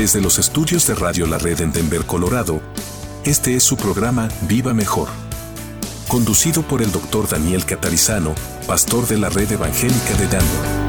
Desde los estudios de Radio La Red en Denver, Colorado, este es su programa Viva Mejor, conducido por el Dr. Daniel Catarizano, pastor de la Red Evangélica de Denver.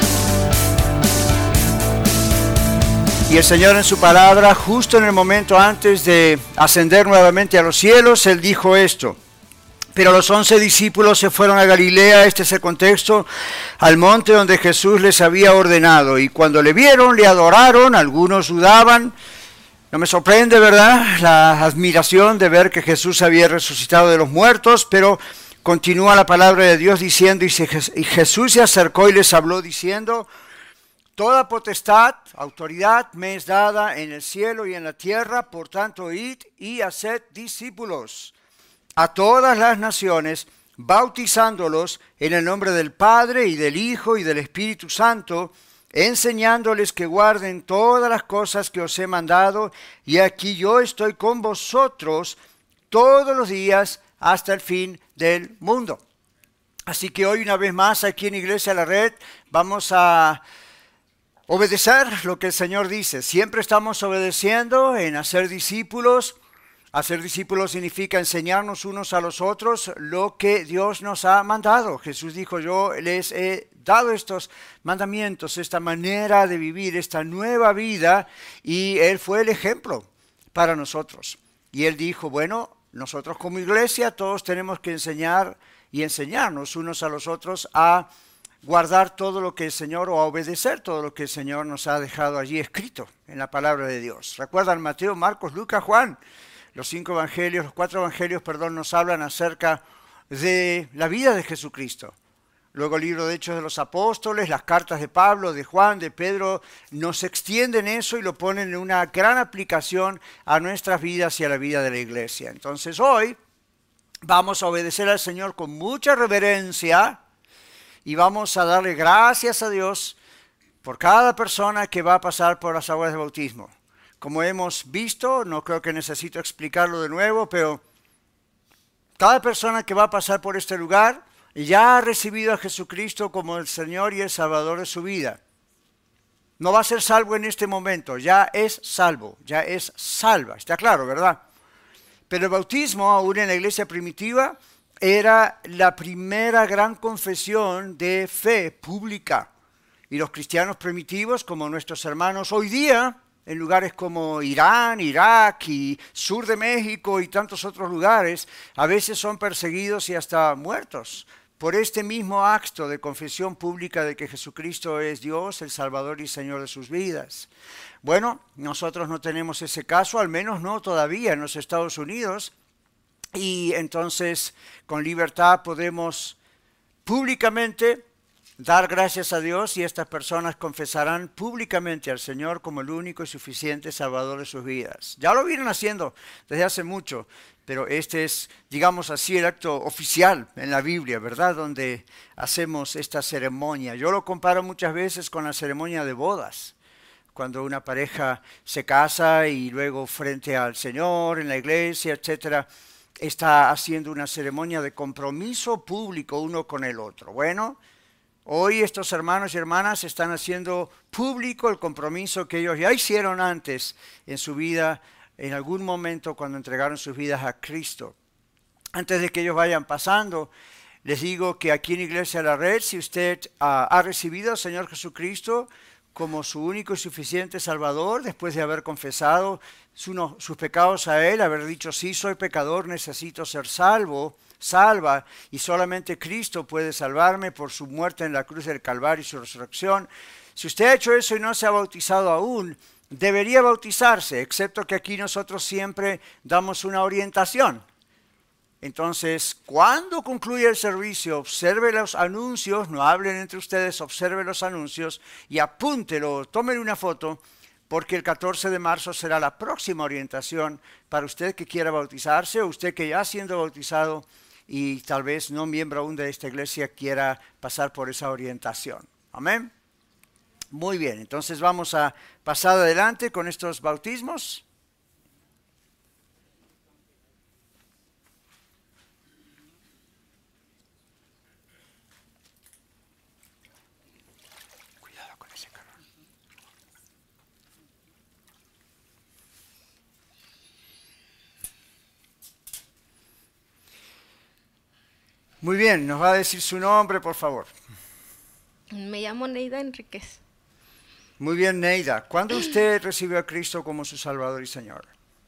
Y el Señor en su palabra, justo en el momento antes de ascender nuevamente a los cielos, Él dijo esto: pero los 11 discípulos se fueron a Galilea, este es el contexto, al monte donde Jesús les había ordenado. Y cuando le vieron, le adoraron, algunos dudaban. No me sorprende, ¿verdad?, la admiración de ver que Jesús había resucitado de los muertos, pero continúa la palabra de Dios diciendo, y Jesús se acercó y les habló diciendo: toda potestad, autoridad me es dada en el cielo y en la tierra, por tanto id y haced discípulos a todas las naciones, bautizándolos en el nombre del Padre y del Hijo y del Espíritu Santo, enseñándoles que guarden todas las cosas que os he mandado, y aquí yo estoy con vosotros todos los días hasta el fin del mundo. Así que hoy, una vez más, aquí en Iglesia La Red, vamos a obedecer lo que el Señor dice. Siempre estamos obedeciendo en hacer discípulos. Hacer discípulos significa enseñarnos unos a los otros lo que Dios nos ha mandado. Jesús dijo: yo les he dado estos mandamientos, esta manera de vivir, esta nueva vida, y Él fue el ejemplo para nosotros. Y Él dijo: bueno, nosotros como iglesia todos tenemos que enseñar y enseñarnos unos a los otros a guardar todo lo que el Señor, o a obedecer todo lo que el Señor nos ha dejado allí escrito en la palabra de Dios. ¿Recuerdan Mateo, Marcos, Lucas, Juan? Los 4 evangelios, nos hablan acerca de la vida de Jesucristo. Luego el libro de Hechos de los Apóstoles, las cartas de Pablo, de Juan, de Pedro, nos extienden eso y lo ponen en una gran aplicación a nuestras vidas y a la vida de la iglesia. Entonces hoy vamos a obedecer al Señor con mucha reverencia y vamos a darle gracias a Dios por cada persona que va a pasar por las aguas de bautismo. Como hemos visto, no creo que necesito explicarlo de nuevo, pero cada persona que va a pasar por este lugar ya ha recibido a Jesucristo como el Señor y el Salvador de su vida. No va a ser salvo en este momento, ya es salvo, ya es salva. Está claro, ¿verdad? Pero el bautismo, aún en la iglesia primitiva, era la primera gran confesión de fe pública. Y los cristianos primitivos, como nuestros hermanos hoy día, en lugares como Irán, Irak y sur de México y tantos otros lugares, a veces son perseguidos y hasta muertos por este mismo acto de confesión pública de que Jesucristo es Dios, el Salvador y Señor de sus vidas. Bueno, nosotros no tenemos ese caso, al menos no todavía en los Estados Unidos, y entonces con libertad podemos públicamente dar gracias a Dios, y estas personas confesarán públicamente al Señor como el único y suficiente Salvador de sus vidas. Ya lo vienen haciendo desde hace mucho, pero este es, digamos así, el acto oficial en la Biblia, ¿verdad?, donde hacemos esta ceremonia. Yo lo comparo muchas veces con la ceremonia de bodas, cuando una pareja se casa y luego frente al Señor, en la iglesia, etcétera, está haciendo una ceremonia de compromiso público uno con el otro. Bueno, hoy estos hermanos y hermanas están haciendo público el compromiso que ellos ya hicieron antes en su vida, en algún momento cuando entregaron sus vidas a Cristo. Antes de que ellos vayan pasando, les digo que aquí en Iglesia La Red, si usted ha recibido al Señor Jesucristo como su único y suficiente Salvador, después de haber confesado sus pecados a Él, haber dicho: sí, soy pecador, necesito ser salva, y solamente Cristo puede salvarme por su muerte en la cruz del Calvario y su resurrección. Si usted ha hecho eso y no se ha bautizado aún, debería bautizarse, excepto que aquí nosotros siempre damos una orientación. Entonces, cuando concluya el servicio, observe los anuncios, no hablen entre ustedes, observe los anuncios y apúntelo, tómenle una foto, porque el 14 de marzo será la próxima orientación para usted que quiera bautizarse, o usted que ya ha sido bautizado y tal vez no miembro aún de esta iglesia quiera pasar por esa orientación. Amén. Muy bien, entonces vamos a pasar adelante con estos bautismos. Muy bien, nos va a decir su nombre, por favor. Me llamo Neida Enríquez. Muy bien, Neida. ¿Cuándo usted recibió a Cristo como su Salvador y Señor?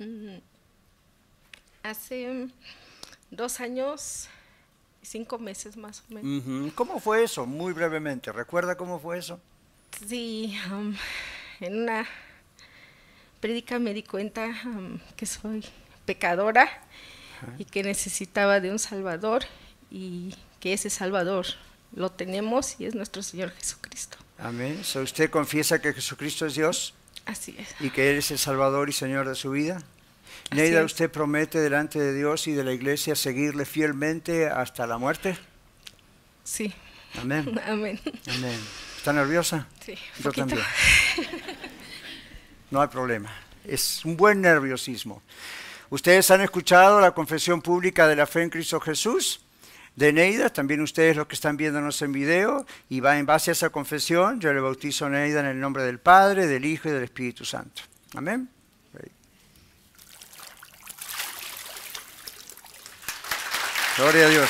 Hace 2 años y 5 meses más o menos. ¿Cómo fue eso? Muy brevemente. ¿Recuerda cómo fue eso? Sí, en una prédica me di cuenta que soy pecadora y que necesitaba de un Salvador y que ese Salvador lo tenemos y es nuestro Señor Jesucristo. Amén. ¿Usted confiesa que Jesucristo es Dios? Así es. ¿Y que Él es el Salvador y Señor de su vida? Así Neida, es. ¿usted promete delante de Dios y de la iglesia seguirle fielmente hasta la muerte? Sí. Amén. Amén. Amén. ¿Está nerviosa? Sí, Yo poquito. también. No hay problema. Es un buen nerviosismo. Ustedes han escuchado la confesión pública de la fe en Cristo Jesús de Neida, también ustedes los que están viéndonos en video, y va en base a esa confesión, yo le bautizo a Neida en el nombre del Padre, del Hijo y del Espíritu Santo. Amén. Gloria a Dios.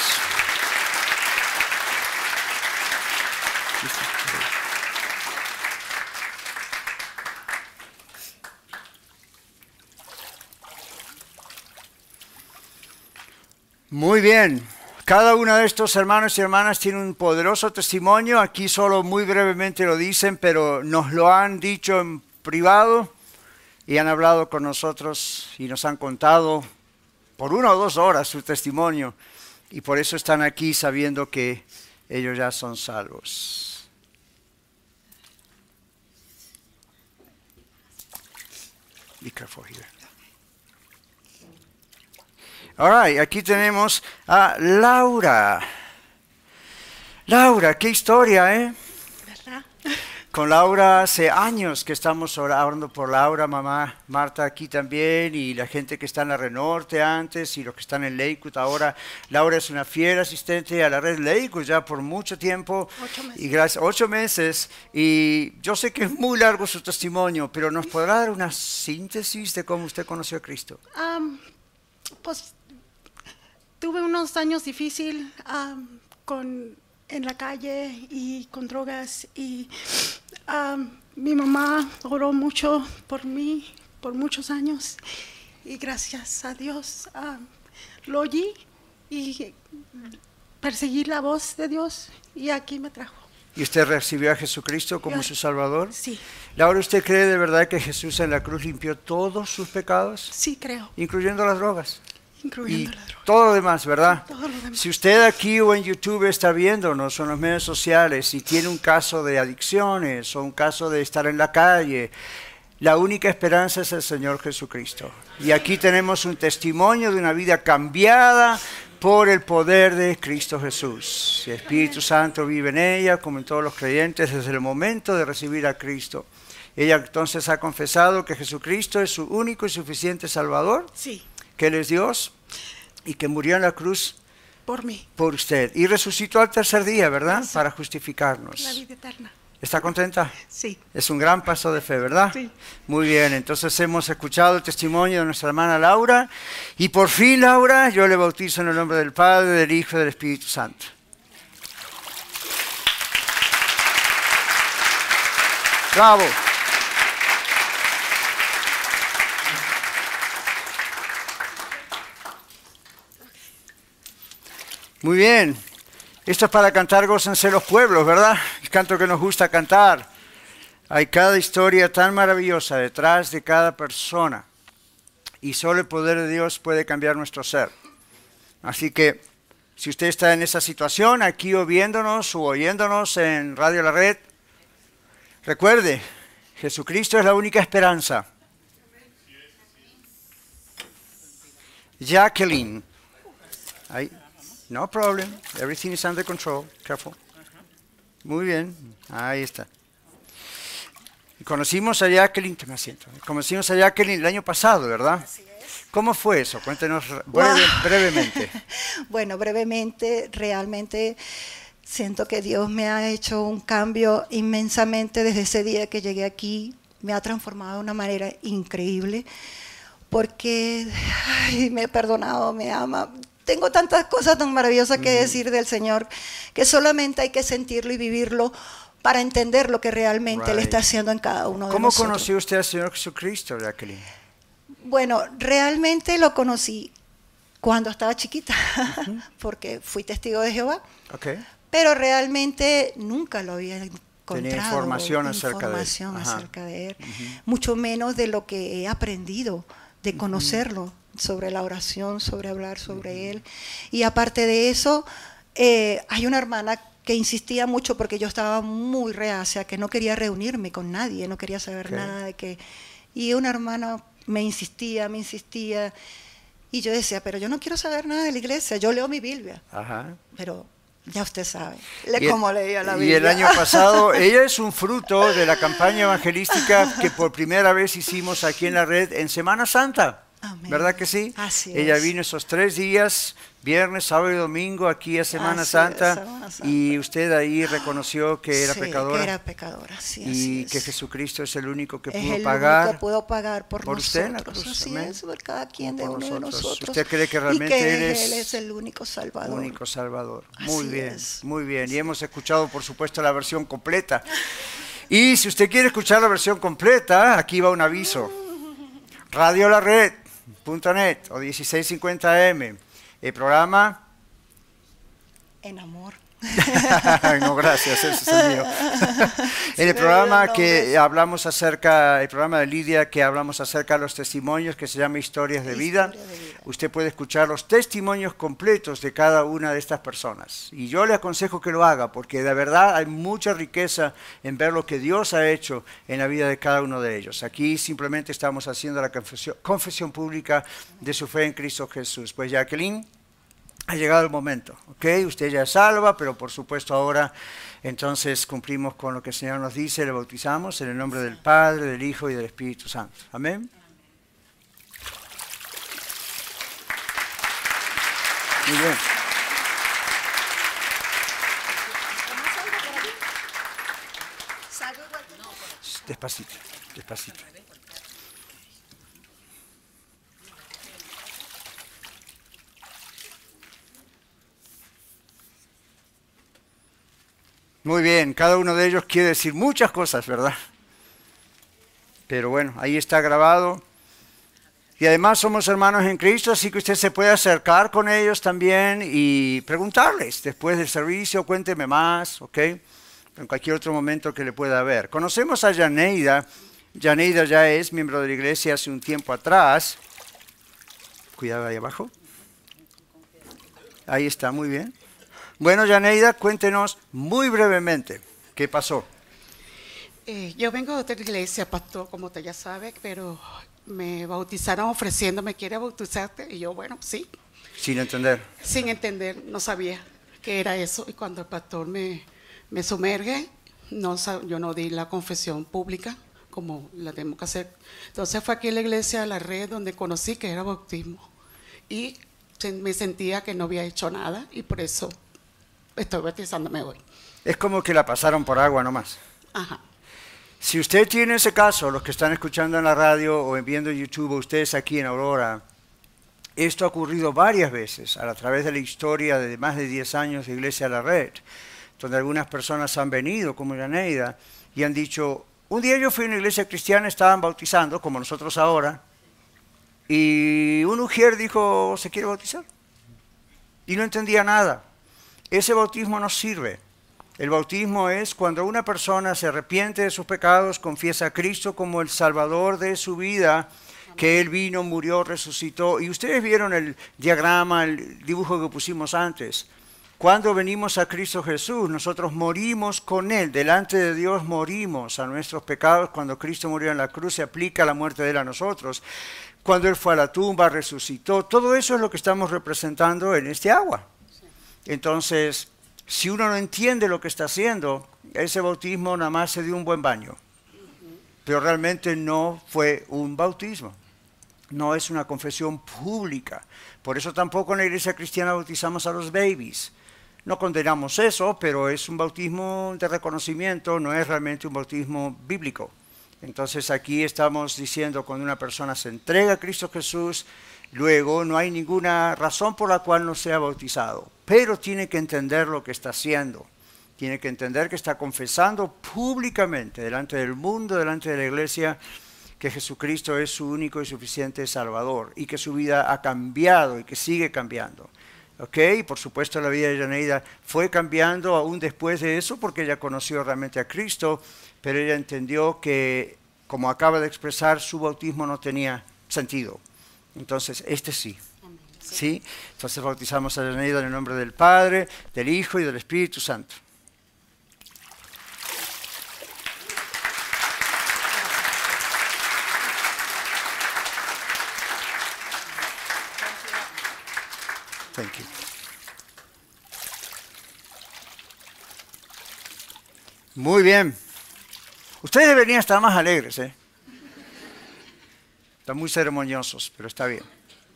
Muy bien. Cada uno de estos hermanos y hermanas tiene un poderoso testimonio. Aquí solo muy brevemente lo dicen, pero nos lo han dicho en privado y han hablado con nosotros y nos han contado por 1 o 2 horas su testimonio. Y por eso están aquí sabiendo que ellos ya son salvos. Be careful here. All right, aquí tenemos a Laura. Laura, qué historia, ¿eh? ¿Verdad? Con Laura hace años que estamos orando por Laura, mamá Marta aquí también, y la gente que está en la Red Norte antes y los que están en Lakewood ahora. Laura es una fiel asistente a la Red Lakewood ya por mucho tiempo. 8 meses. Y gracias, 8 meses. Y yo sé que es muy largo su testimonio, pero ¿nos podrá dar una síntesis de cómo usted conoció a Cristo? Pues tuve unos años difíciles en la calle y con drogas y mi mamá oró mucho por mí por muchos años y gracias a Dios lo oí y perseguí la voz de Dios y aquí me trajo. ¿Y usted recibió a Jesucristo como su Salvador? Sí. Laura, ¿usted cree de verdad que Jesús en la cruz limpió todos sus pecados? Sí, creo, Incluyendo las drogas. incluyendo Y la droga. todo lo demás, ¿verdad? Todo lo demás. Si usted aquí o en YouTube está viéndonos o en los medios sociales y tiene un caso de adicciones o un caso de estar en la calle, la única esperanza es el Señor Jesucristo. Y aquí tenemos un testimonio de una vida cambiada por el poder de Cristo Jesús. El Espíritu Santo vive en ella, como en todos los creyentes, desde el momento de recibir a Cristo. Ella entonces ha confesado que Jesucristo es su único y suficiente Salvador, Sí, que Él es Dios y que murió en la cruz por mí, por usted. Y resucitó al tercer día, ¿verdad? Sí. Para la justificarnos. vida eterna. ¿Está contenta? Sí. Es un gran paso de fe, ¿verdad? Sí. Muy bien, entonces hemos escuchado el testimonio de nuestra hermana Laura. Y por fin, Laura, yo le bautizo en el nombre del Padre, del Hijo y del Espíritu Santo. ¡Bravo! Muy bien. Esto es para cantar Gócense los pueblos, ¿verdad? El canto que nos gusta cantar. Hay cada historia tan maravillosa detrás de cada persona. Y solo el poder de Dios puede cambiar nuestro ser. Así que, si usted está en esa situación, aquí o viéndonos o oyéndonos en Radio La Red, recuerde, Jesucristo es la única esperanza. Jacqueline. Ahí. No problem. Everything is under control. Careful. Muy bien. Ahí está. Conocimos a Jacqueline, toma asiento. Conocimos a Jacqueline el año pasado, ¿verdad? Así es. ¿Cómo fue eso? Cuéntenos Wow. brevemente. Bueno, brevemente, realmente siento que Dios me ha hecho un cambio inmensamente desde ese día que llegué aquí. Me ha transformado de una manera increíble porque me ha perdonado, me ama. tengo tantas cosas tan maravillosas que decir del Señor, que solamente hay que sentirlo y vivirlo para entender lo que realmente Él está haciendo en cada uno de nosotros. ¿Cómo conoció usted al Señor Jesucristo, Jacqueline? Bueno, realmente lo conocí cuando estaba chiquita, porque fui testigo de Jehová, pero realmente nunca lo había encontrado. Tenía información acerca de Él, mucho menos de lo que he aprendido, de conocerlo, sobre la oración, sobre hablar sobre Él. Y aparte de eso, hay una hermana que insistía mucho porque yo estaba muy reacia, que no quería reunirme con nadie, no quería saber nada de que... Y una hermana me insistía, y yo decía, pero yo no quiero saber nada de la iglesia, yo leo mi Biblia. Pero ya usted sabe cómo leía la Biblia. Y el año pasado, ella es un fruto de la campaña evangelística que por primera vez hicimos aquí en la red en Semana Santa. Amén. ¿Verdad que sí? Así Ella es. vino esos 3 días, viernes, sábado y domingo, aquí a Semana Santa, y usted ahí reconoció que era pecadora. Que era pecadora, sí, y que Jesucristo es el único que pudo pagar por nosotros. Usted en la cruz. Así es, por cada quien de uno de nosotros. ¿Usted cree que realmente Él es el único Salvador? Único Salvador. Muy bien. Y hemos escuchado, por supuesto, la versión completa. Y si usted quiere escuchar la versión completa, aquí va un aviso. RadioLaRed.net o 1650M. El programa En amor. No, gracias, ese es el mío. En el programa que hablamos acerca, el programa de Lidia, que hablamos acerca de los testimonios, que se llama Historias de Vida, usted puede escuchar los testimonios completos de cada una de estas personas. Y yo le aconsejo que lo haga, porque de verdad hay mucha riqueza en ver lo que Dios ha hecho en la vida de cada uno de ellos. Aquí simplemente estamos haciendo la confesión pública de su fe en Cristo Jesús. Pues Jacqueline, ha llegado el momento, ¿ok? Usted ya es salva, pero por supuesto ahora entonces cumplimos con lo que el Señor nos dice, le bautizamos en el nombre del Padre, del Hijo y del Espíritu Santo. Amén. Muy bien. Despacito, despacito. Muy bien, cada uno de ellos quiere decir muchas cosas, ¿verdad? Pero bueno, ahí está grabado. Y además somos hermanos en Cristo, así que usted se puede acercar con ellos también y preguntarles después del servicio, cuénteme más, ¿ok? En cualquier otro momento que le pueda ver. Conocemos a Yaneida. Yaneida ya es miembro de la iglesia hace un tiempo atrás. Cuidado ahí abajo. Ahí está, muy bien. Bueno, Yaneida, cuéntenos muy brevemente qué pasó. Yo vengo de otra iglesia, pastor, como usted ya sabe, pero me bautizaron ofreciéndome, ¿quiere bautizarte? Y yo, bueno, sí. Sin entender. Sin entender, no sabía qué era eso. Y cuando el pastor me sumerge, yo no di la confesión pública como la tengo que hacer. Entonces fue aquí en la iglesia de la red donde conocí que era bautismo. Y me sentía que no había hecho nada y por eso estoy bautizándome hoy. Es como que la pasaron por agua nomás. Ajá. Si usted tiene ese caso, los que están escuchando en la radio o viendo YouTube, o ustedes aquí en Aurora, esto ha ocurrido varias veces a través de la historia de más de 10 años de Iglesia de la Red, donde algunas personas han venido, como Yaneida, y han dicho, un día yo fui a una iglesia cristiana, estaban bautizando, como nosotros ahora, y un ujier dijo, ¿se quiere bautizar? Y no entendía nada. Ese bautismo no sirve. El bautismo es cuando una persona se arrepiente de sus pecados, confiesa a Cristo como el Salvador de su vida, que Él vino, murió, resucitó. Y ustedes vieron el diagrama, el dibujo que pusimos antes. Cuando venimos a Cristo Jesús, nosotros morimos con Él. Delante de Dios morimos a nuestros pecados. Cuando Cristo murió en la cruz, se aplica la muerte de Él a nosotros. Cuando Él fue a la tumba, resucitó. Todo eso es lo que estamos representando en este agua. Entonces, si uno no entiende lo que está haciendo, ese bautismo nada más se dio un buen baño. Pero realmente no fue un bautismo. No es una confesión pública. Por eso tampoco en la iglesia cristiana bautizamos a los babies. No condenamos eso, pero es un bautismo de reconocimiento, no es realmente un bautismo bíblico. Entonces aquí estamos diciendo, cuando una persona se entrega a Cristo Jesús, luego no hay ninguna razón por la cual no sea bautizado, pero tiene que entender lo que está haciendo. Tiene que entender que está confesando públicamente, delante del mundo, delante de la iglesia, que Jesucristo es su único y suficiente Salvador y que su vida ha cambiado y que sigue cambiando. ¿Ok? Por supuesto la vida de Yaneida fue cambiando aún después de eso porque ella conoció realmente a Cristo, pero ella entendió que, como acaba de expresar, su bautismo no tenía sentido. Entonces, este sí. ¿Sí? Entonces bautizamos a Yaneida en el nombre del Padre, del Hijo y del Espíritu Santo. Thank you. Muy bien. Ustedes deberían estar más alegres, ¿eh? Están muy ceremoniosos, pero está bien.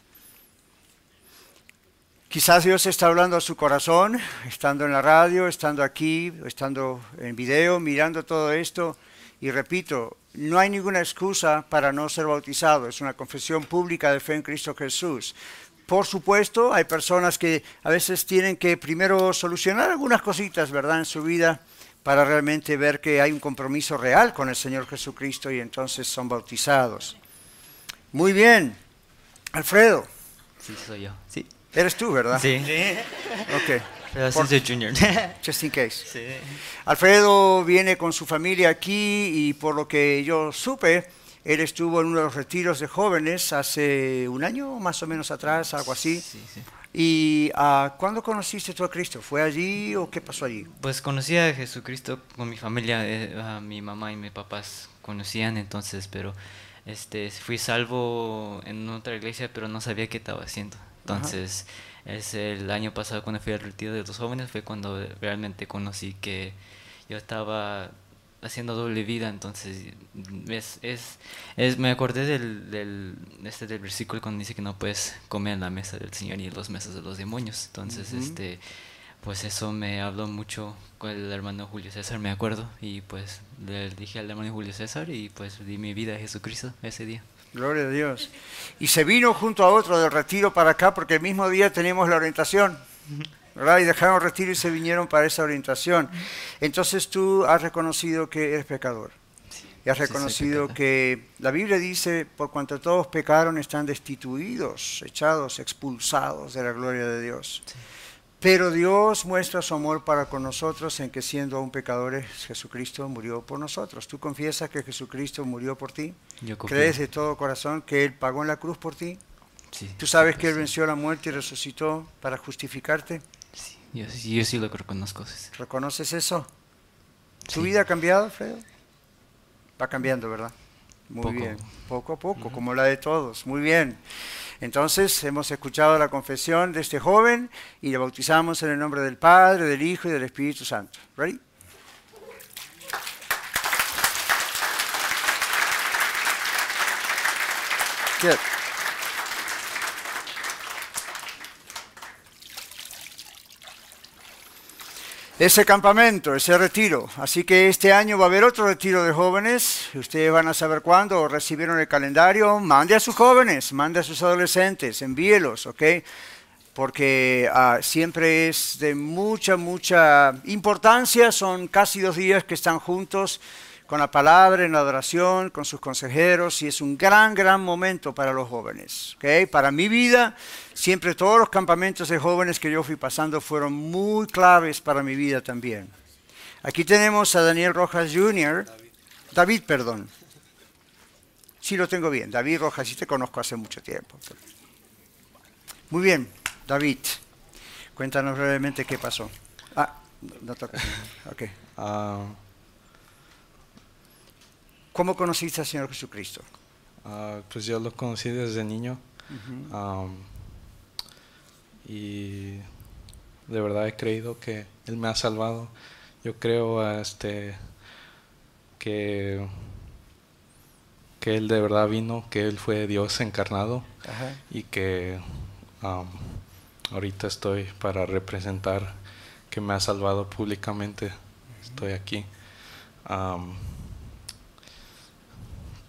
Quizás Dios está hablando a su corazón, estando en la radio, estando aquí, estando en video, mirando todo esto. Y repito, no hay ninguna excusa para no ser bautizado. Es una confesión pública de fe en Cristo Jesús. Por supuesto, hay personas que a veces tienen que primero solucionar algunas cositas, ¿verdad?, en su vida para realmente ver que hay un compromiso real con el Señor Jesucristo y entonces son bautizados. Muy bien. Alfredo. Sí, soy yo. Sí. Eres tú, ¿verdad? Sí. Ok. Pero sí soy junior. Just in case. Sí. Alfredo viene con su familia aquí y por lo que yo supe, él estuvo en uno de los retiros de jóvenes hace un año más o menos atrás, algo así. Sí, sí. ¿Y cuándo conociste tú a Cristo? ¿Fue allí o qué pasó allí? Pues conocí a Jesucristo con mi familia, a mi mamá y mis papás conocían entonces, pero fui salvo en otra iglesia, pero no sabía qué estaba haciendo. Entonces, es el año pasado cuando fui al retiro de los jóvenes fue cuando realmente conocí que yo estaba haciendo doble vida. Entonces me acordé del versículo cuando dice que no puedes comer en la mesa del Señor y en las mesas de los demonios. Entonces pues eso me habló mucho con el hermano Julio César, me acuerdo, y pues le dije al hermano Julio César y pues di mi vida a Jesucristo ese día. Gloria a Dios. Y se vino junto a otro del retiro para acá porque el mismo día teníamos la orientación, ¿verdad? Y dejaron el retiro y se vinieron para esa orientación. Entonces tú has reconocido que eres pecador. Y has reconocido que la Biblia dice, por cuanto todos pecaron, están destituidos, echados, expulsados de la gloria de Dios. Sí. Pero Dios muestra su amor para con nosotros en que siendo aún pecadores, Jesucristo murió por nosotros. ¿Tú confiesas que Jesucristo murió por ti? Yo confío. ¿Crees de todo corazón que Él pagó en la cruz por ti? Sí. ¿Tú sabes que Él venció la muerte y resucitó para justificarte? Sí, yo sí lo reconozco. ¿Reconoces eso? ¿Tu Sí. vida ha cambiado, Alfredo? Va cambiando, ¿verdad? Muy bien. Poco a poco, como la de todos. Muy bien. Entonces, hemos escuchado la confesión de este joven y le bautizamos en el nombre del Padre, del Hijo y del Espíritu Santo. ¿Ready? Good. Ese campamento, ese retiro. Así que este año va a haber otro retiro de jóvenes. Ustedes van a saber cuándo. Recibieron el calendario. Mande a sus jóvenes, mande a sus adolescentes, envíelos, ¿ok? Porque siempre es de mucha importancia. Son casi 2 días que están juntos con la palabra, en la adoración, con sus consejeros, y es un gran momento para los jóvenes. ¿Okay? Para mi vida, siempre todos los campamentos de jóvenes que yo fui pasando fueron muy claves para mi vida también. Aquí tenemos a Daniel Rojas Jr., David, perdón. Sí lo tengo bien, David Rojas, sí te conozco hace mucho tiempo. Muy bien, David, cuéntanos brevemente qué pasó. No toca. Ok. ¿Cómo conociste al Señor Jesucristo? Pues yo lo conocí desde niño. Y de verdad he creído que Él me ha salvado. Yo creo que Él de verdad vino, que Él fue Dios encarnado. Ajá. Y que ahorita estoy para representar que me ha salvado públicamente. Estoy aquí.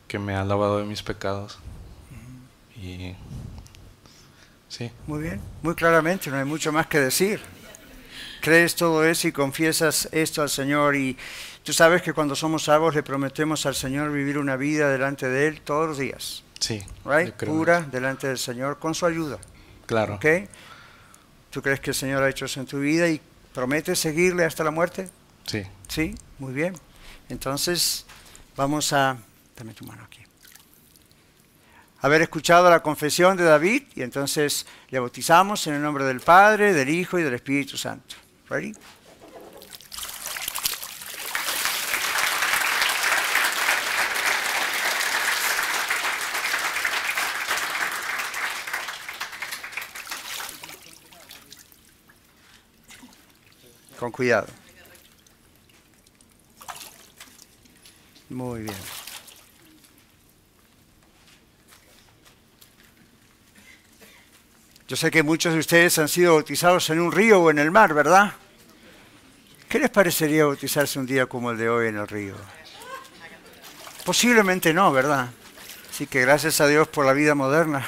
que me ha lavado de mis pecados. Y sí. Muy bien, muy claramente, no hay mucho más que decir. Crees todo eso y confiesas esto al Señor, y tú sabes que cuando somos salvos le prometemos al Señor vivir una vida delante de Él todos los días. Sí. Right? Pura delante del Señor con su ayuda. Claro. ¿Okay? ¿Tú crees que el Señor ha hecho eso en tu vida y prometes seguirle hasta la muerte? Sí. Sí, muy bien. Entonces vamos a... Dame tu mano aquí. Haber escuchado la confesión de David, y entonces le bautizamos en el nombre del Padre, del Hijo y del Espíritu Santo. Ready? Con cuidado. Muy bien. Yo sé que muchos de ustedes han sido bautizados en un río o en el mar, ¿verdad? ¿Qué les parecería bautizarse un día como el de hoy en el río? Posiblemente no, ¿verdad? Así que gracias a Dios por la vida moderna.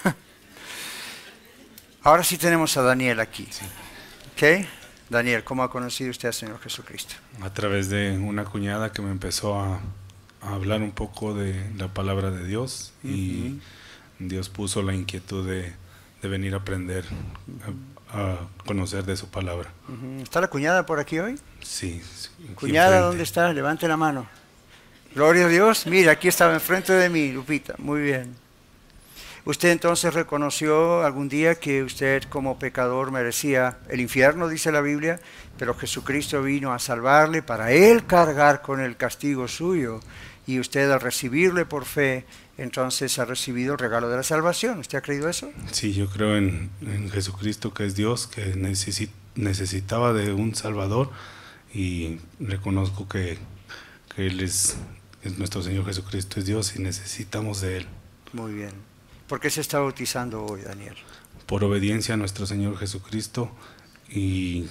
Ahora sí tenemos a Daniel aquí. ¿Ok? Daniel, ¿cómo ha conocido usted al Señor Jesucristo? A través de una cuñada que me empezó a hablar un poco de la palabra de Dios, y Dios puso la inquietud de venir a aprender, a conocer de su palabra. ¿Está la cuñada por aquí hoy? Sí. Cuñada, ¿dónde está? Levante la mano. Gloria a Dios. Mira, aquí estaba enfrente de mí, Lupita. Muy bien. ¿Usted entonces reconoció algún día que usted como pecador merecía el infierno, dice la Biblia, pero Jesucristo vino a salvarle para Él cargar con el castigo suyo, y usted al recibirle por fe, entonces ha recibido el regalo de la salvación? ¿Usted ha creído eso? Sí, yo creo en Jesucristo, que es Dios, que necesitaba de un Salvador, y reconozco que Él es nuestro Señor Jesucristo, es Dios, y necesitamos de Él. Muy bien. ¿Por qué se está bautizando hoy, Daniel? Por obediencia a nuestro Señor Jesucristo, y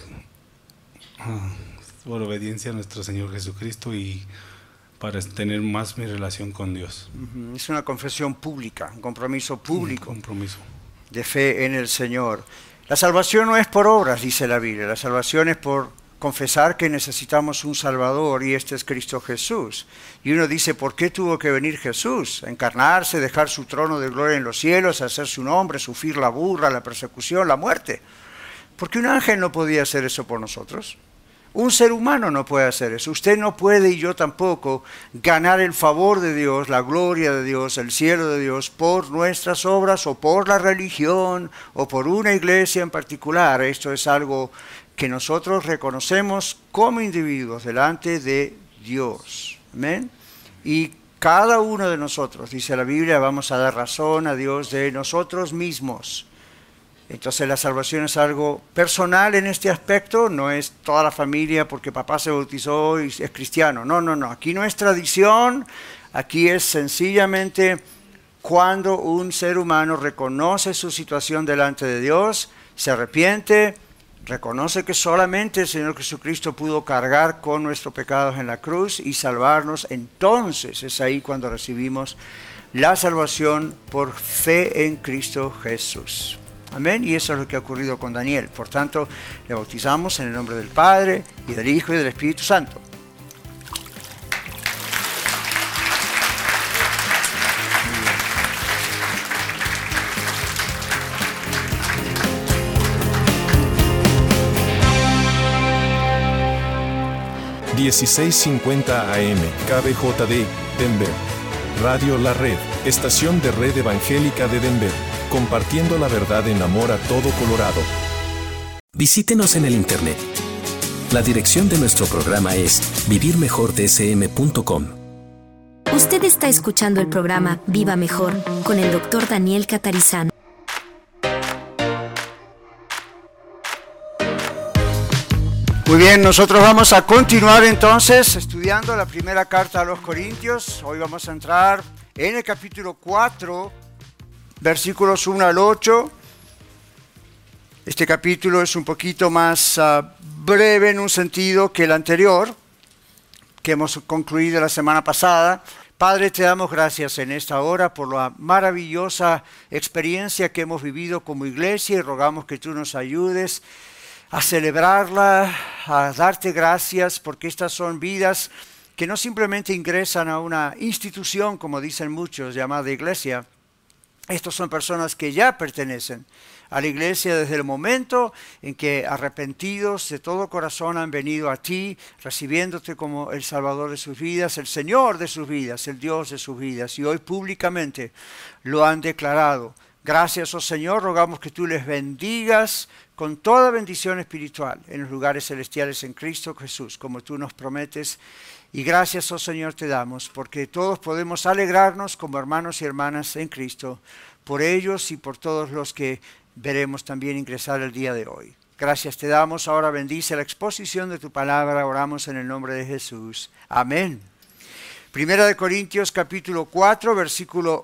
por obediencia a nuestro Señor Jesucristo, y para tener más mi relación con Dios. Es una confesión pública, un compromiso público. Un compromiso de fe en el Señor. La salvación no es por obras, dice la Biblia. La salvación es por confesar que necesitamos un Salvador, y este es Cristo Jesús. Y uno dice, ¿por qué tuvo que venir Jesús? A encarnarse, dejar su trono de gloria en los cielos, hacerse un hombre, sufrir la burla, la persecución, la muerte. ¿Por qué un ángel no podía hacer eso por nosotros? Un ser humano no puede hacer eso. Usted no puede, y yo tampoco, ganar el favor de Dios, la gloria de Dios, el cielo de Dios por nuestras obras o por la religión o por una iglesia en particular. Esto es algo que nosotros reconocemos como individuos delante de Dios. Amén. Y cada uno de nosotros, dice la Biblia, vamos a dar razón a Dios de nosotros mismos. Entonces la salvación es algo personal en este aspecto, no es toda la familia porque papá se bautizó y es cristiano. No. Aquí no es tradición, aquí es sencillamente cuando un ser humano reconoce su situación delante de Dios, se arrepiente, reconoce que solamente el Señor Jesucristo pudo cargar con nuestros pecados en la cruz y salvarnos. Entonces es ahí cuando recibimos la salvación por fe en Cristo Jesús. Amén, y eso es lo que ha ocurrido con Daniel. Por tanto, le bautizamos en el nombre del Padre, y del Hijo, y del Espíritu Santo. Muy bien. 1650 AM, KBJD, Denver. Radio La Red, estación de red evangélica de Denver. Compartiendo la verdad en amor a todo Colorado. Visítenos en el internet. La dirección de nuestro programa es vivirmejordsm.com. Usted está escuchando el programa Viva Mejor con el Dr. Daniel Catarizano. Muy bien, nosotros vamos a continuar entonces estudiando la primera carta a los Corintios. Hoy vamos a entrar en el capítulo 4, versículos 1 al 8. Este capítulo es un poquito más breve en un sentido que el anterior, que hemos concluido la semana pasada, Padre, te damos gracias en esta hora por la maravillosa experiencia que hemos vivido como iglesia y rogamos que tú nos ayudes a celebrarla, a darte gracias porque estas son vidas que no simplemente ingresan a una institución, como dicen muchos, llamada iglesia. Estos son personas que ya pertenecen a la iglesia desde el momento en que arrepentidos de todo corazón han venido a ti, recibiéndote como el Salvador de sus vidas, el Señor de sus vidas, el Dios de sus vidas, y hoy públicamente lo han declarado. Gracias, oh Señor, rogamos que tú les bendigas con toda bendición espiritual en los lugares celestiales en Cristo Jesús, como tú nos prometes. Y gracias, oh Señor, te damos, porque todos podemos alegrarnos como hermanos y hermanas en Cristo, por ellos y por todos los que veremos también ingresar el día de hoy. Gracias te damos, ahora bendice la exposición de tu palabra, oramos en el nombre de Jesús. Amén. Primera de Corintios capítulo 4, versículos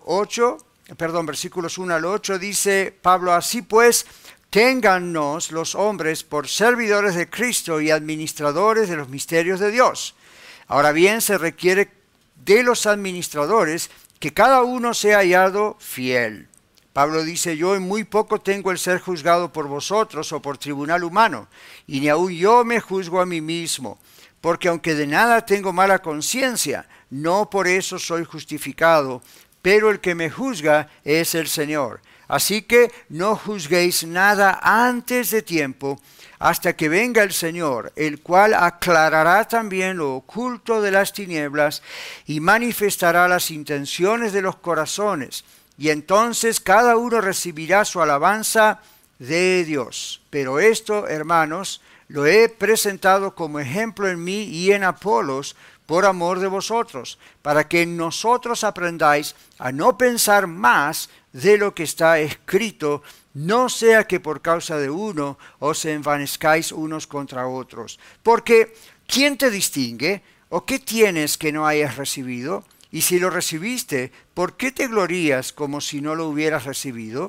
1 al 8, dice Pablo, así pues, téngannos los hombres por servidores de Cristo y administradores de los misterios de Dios. Ahora bien, se requiere de los administradores que cada uno sea hallado fiel. Pablo dice, yo en muy poco tengo el ser juzgado por vosotros o por tribunal humano, y ni aun yo me juzgo a mí mismo, porque aunque de nada tengo mala conciencia, no por eso soy justificado, pero el que me juzga es el Señor. Así que no juzguéis nada antes de tiempo, hasta que venga el Señor, el cual aclarará también lo oculto de las tinieblas y manifestará las intenciones de los corazones. Y entonces cada uno recibirá su alabanza de Dios. Pero esto, hermanos, lo he presentado como ejemplo en mí y en Apolos, por amor de vosotros, para que en nosotros aprendáis a no pensar más de lo que está escrito, no sea que por causa de uno os envanezcáis unos contra otros. Porque, ¿quién te distingue? ¿O qué tienes que no hayas recibido? Y si lo recibiste, ¿por qué te glorías como si no lo hubieras recibido?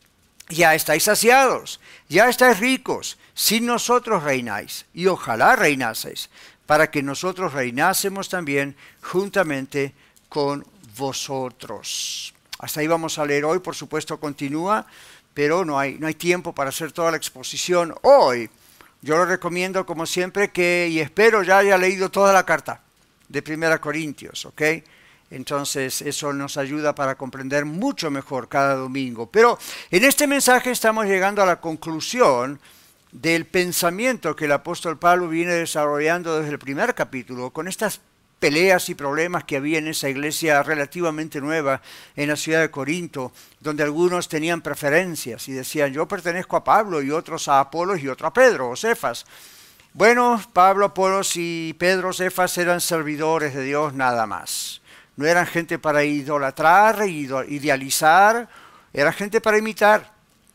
Ya estáis saciados, ya estáis ricos, sin nosotros reináis, y ojalá reinaseis, para que nosotros reinásemos también juntamente con vosotros. Hasta ahí vamos a leer hoy, por supuesto continúa, pero no hay tiempo para hacer toda la exposición hoy. Yo lo recomiendo como siempre y espero ya haya leído toda la carta de 1 Corintios, ¿ok? Entonces eso nos ayuda para comprender mucho mejor cada domingo. Pero en este mensaje estamos llegando a la conclusión del pensamiento que el apóstol Pablo viene desarrollando desde el primer capítulo, con estas peleas y problemas que había en esa iglesia relativamente nueva en la ciudad de Corinto, donde algunos tenían preferencias y decían, yo pertenezco a Pablo, y otros a Apolos, y otro a Pedro o Cefas. Bueno, Pablo, Apolos y Pedro, Cefas eran servidores de Dios nada más. No eran gente para idolatrar, idealizar, era gente para imitar,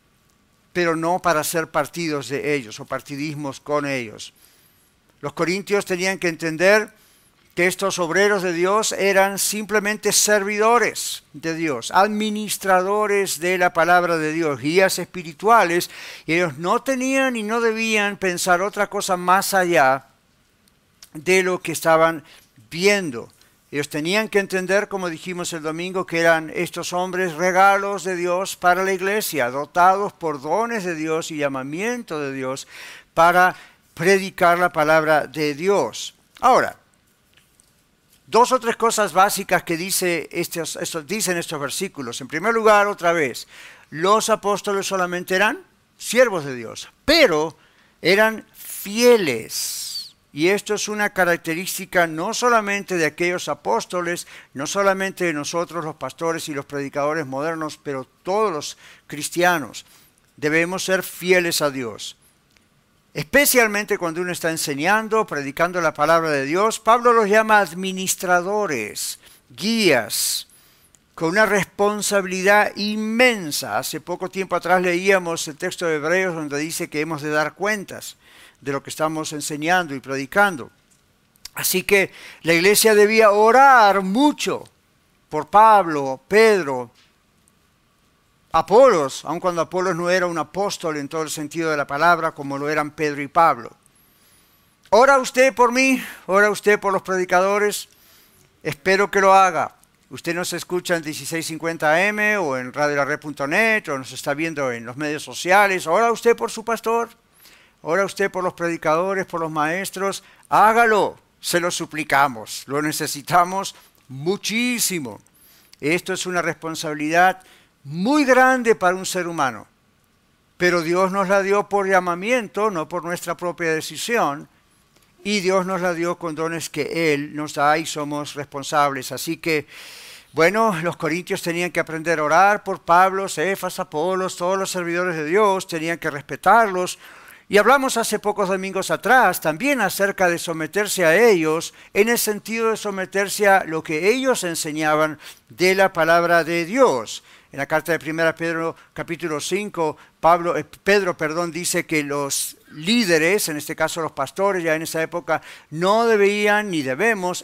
pero no para ser partidos de ellos o partidismos con ellos. Los corintios tenían que entender que estos obreros de Dios eran simplemente servidores de Dios, administradores de la palabra de Dios, guías espirituales, y ellos no tenían y no debían pensar otra cosa más allá de lo que estaban viendo. Ellos tenían que entender, como dijimos el domingo, que eran estos hombres regalos de Dios para la iglesia, dotados por dones de Dios y llamamiento de Dios para predicar la palabra de Dios. Ahora, dos o tres cosas básicas que dicen estos versículos. En primer lugar, otra vez, los apóstoles solamente eran siervos de Dios, pero eran fieles. Y esto es una característica no solamente de aquellos apóstoles, no solamente de nosotros los pastores y los predicadores modernos, pero todos los cristianos debemos ser fieles a Dios. Especialmente cuando uno está enseñando, predicando la palabra de Dios, Pablo los llama administradores, guías, con una responsabilidad inmensa. Hace poco tiempo atrás leíamos el texto de Hebreos donde dice que hemos de dar cuentas de lo que estamos enseñando y predicando. Así que la iglesia debía orar mucho por Pablo, Pedro, Apolos, aun cuando Apolos no era un apóstol en todo el sentido de la palabra como lo eran Pedro y Pablo. Ora usted por mí, ora usted por los predicadores, espero que lo haga. Usted nos escucha en 1650 AM o en radiolared.net o nos está viendo en los medios sociales. Ora usted por su pastor, ora usted por los predicadores, por los maestros. Hágalo, se lo suplicamos, lo necesitamos muchísimo. Esto es una responsabilidad muy grande para un ser humano, pero Dios nos la dio por llamamiento, no por nuestra propia decisión, y Dios nos la dio con dones que Él nos da y somos responsables. Así que, bueno, los corintios tenían que aprender a orar por Pablo, Cefas, Apolos, todos los servidores de Dios, tenían que respetarlos. Y hablamos hace pocos domingos atrás también acerca de someterse a ellos, en el sentido de someterse a lo que ellos enseñaban de la palabra de Dios. En la carta de 1 Pedro capítulo 5, Pedro dice que los líderes, en este caso los pastores ya en esa época, no debían ni debemos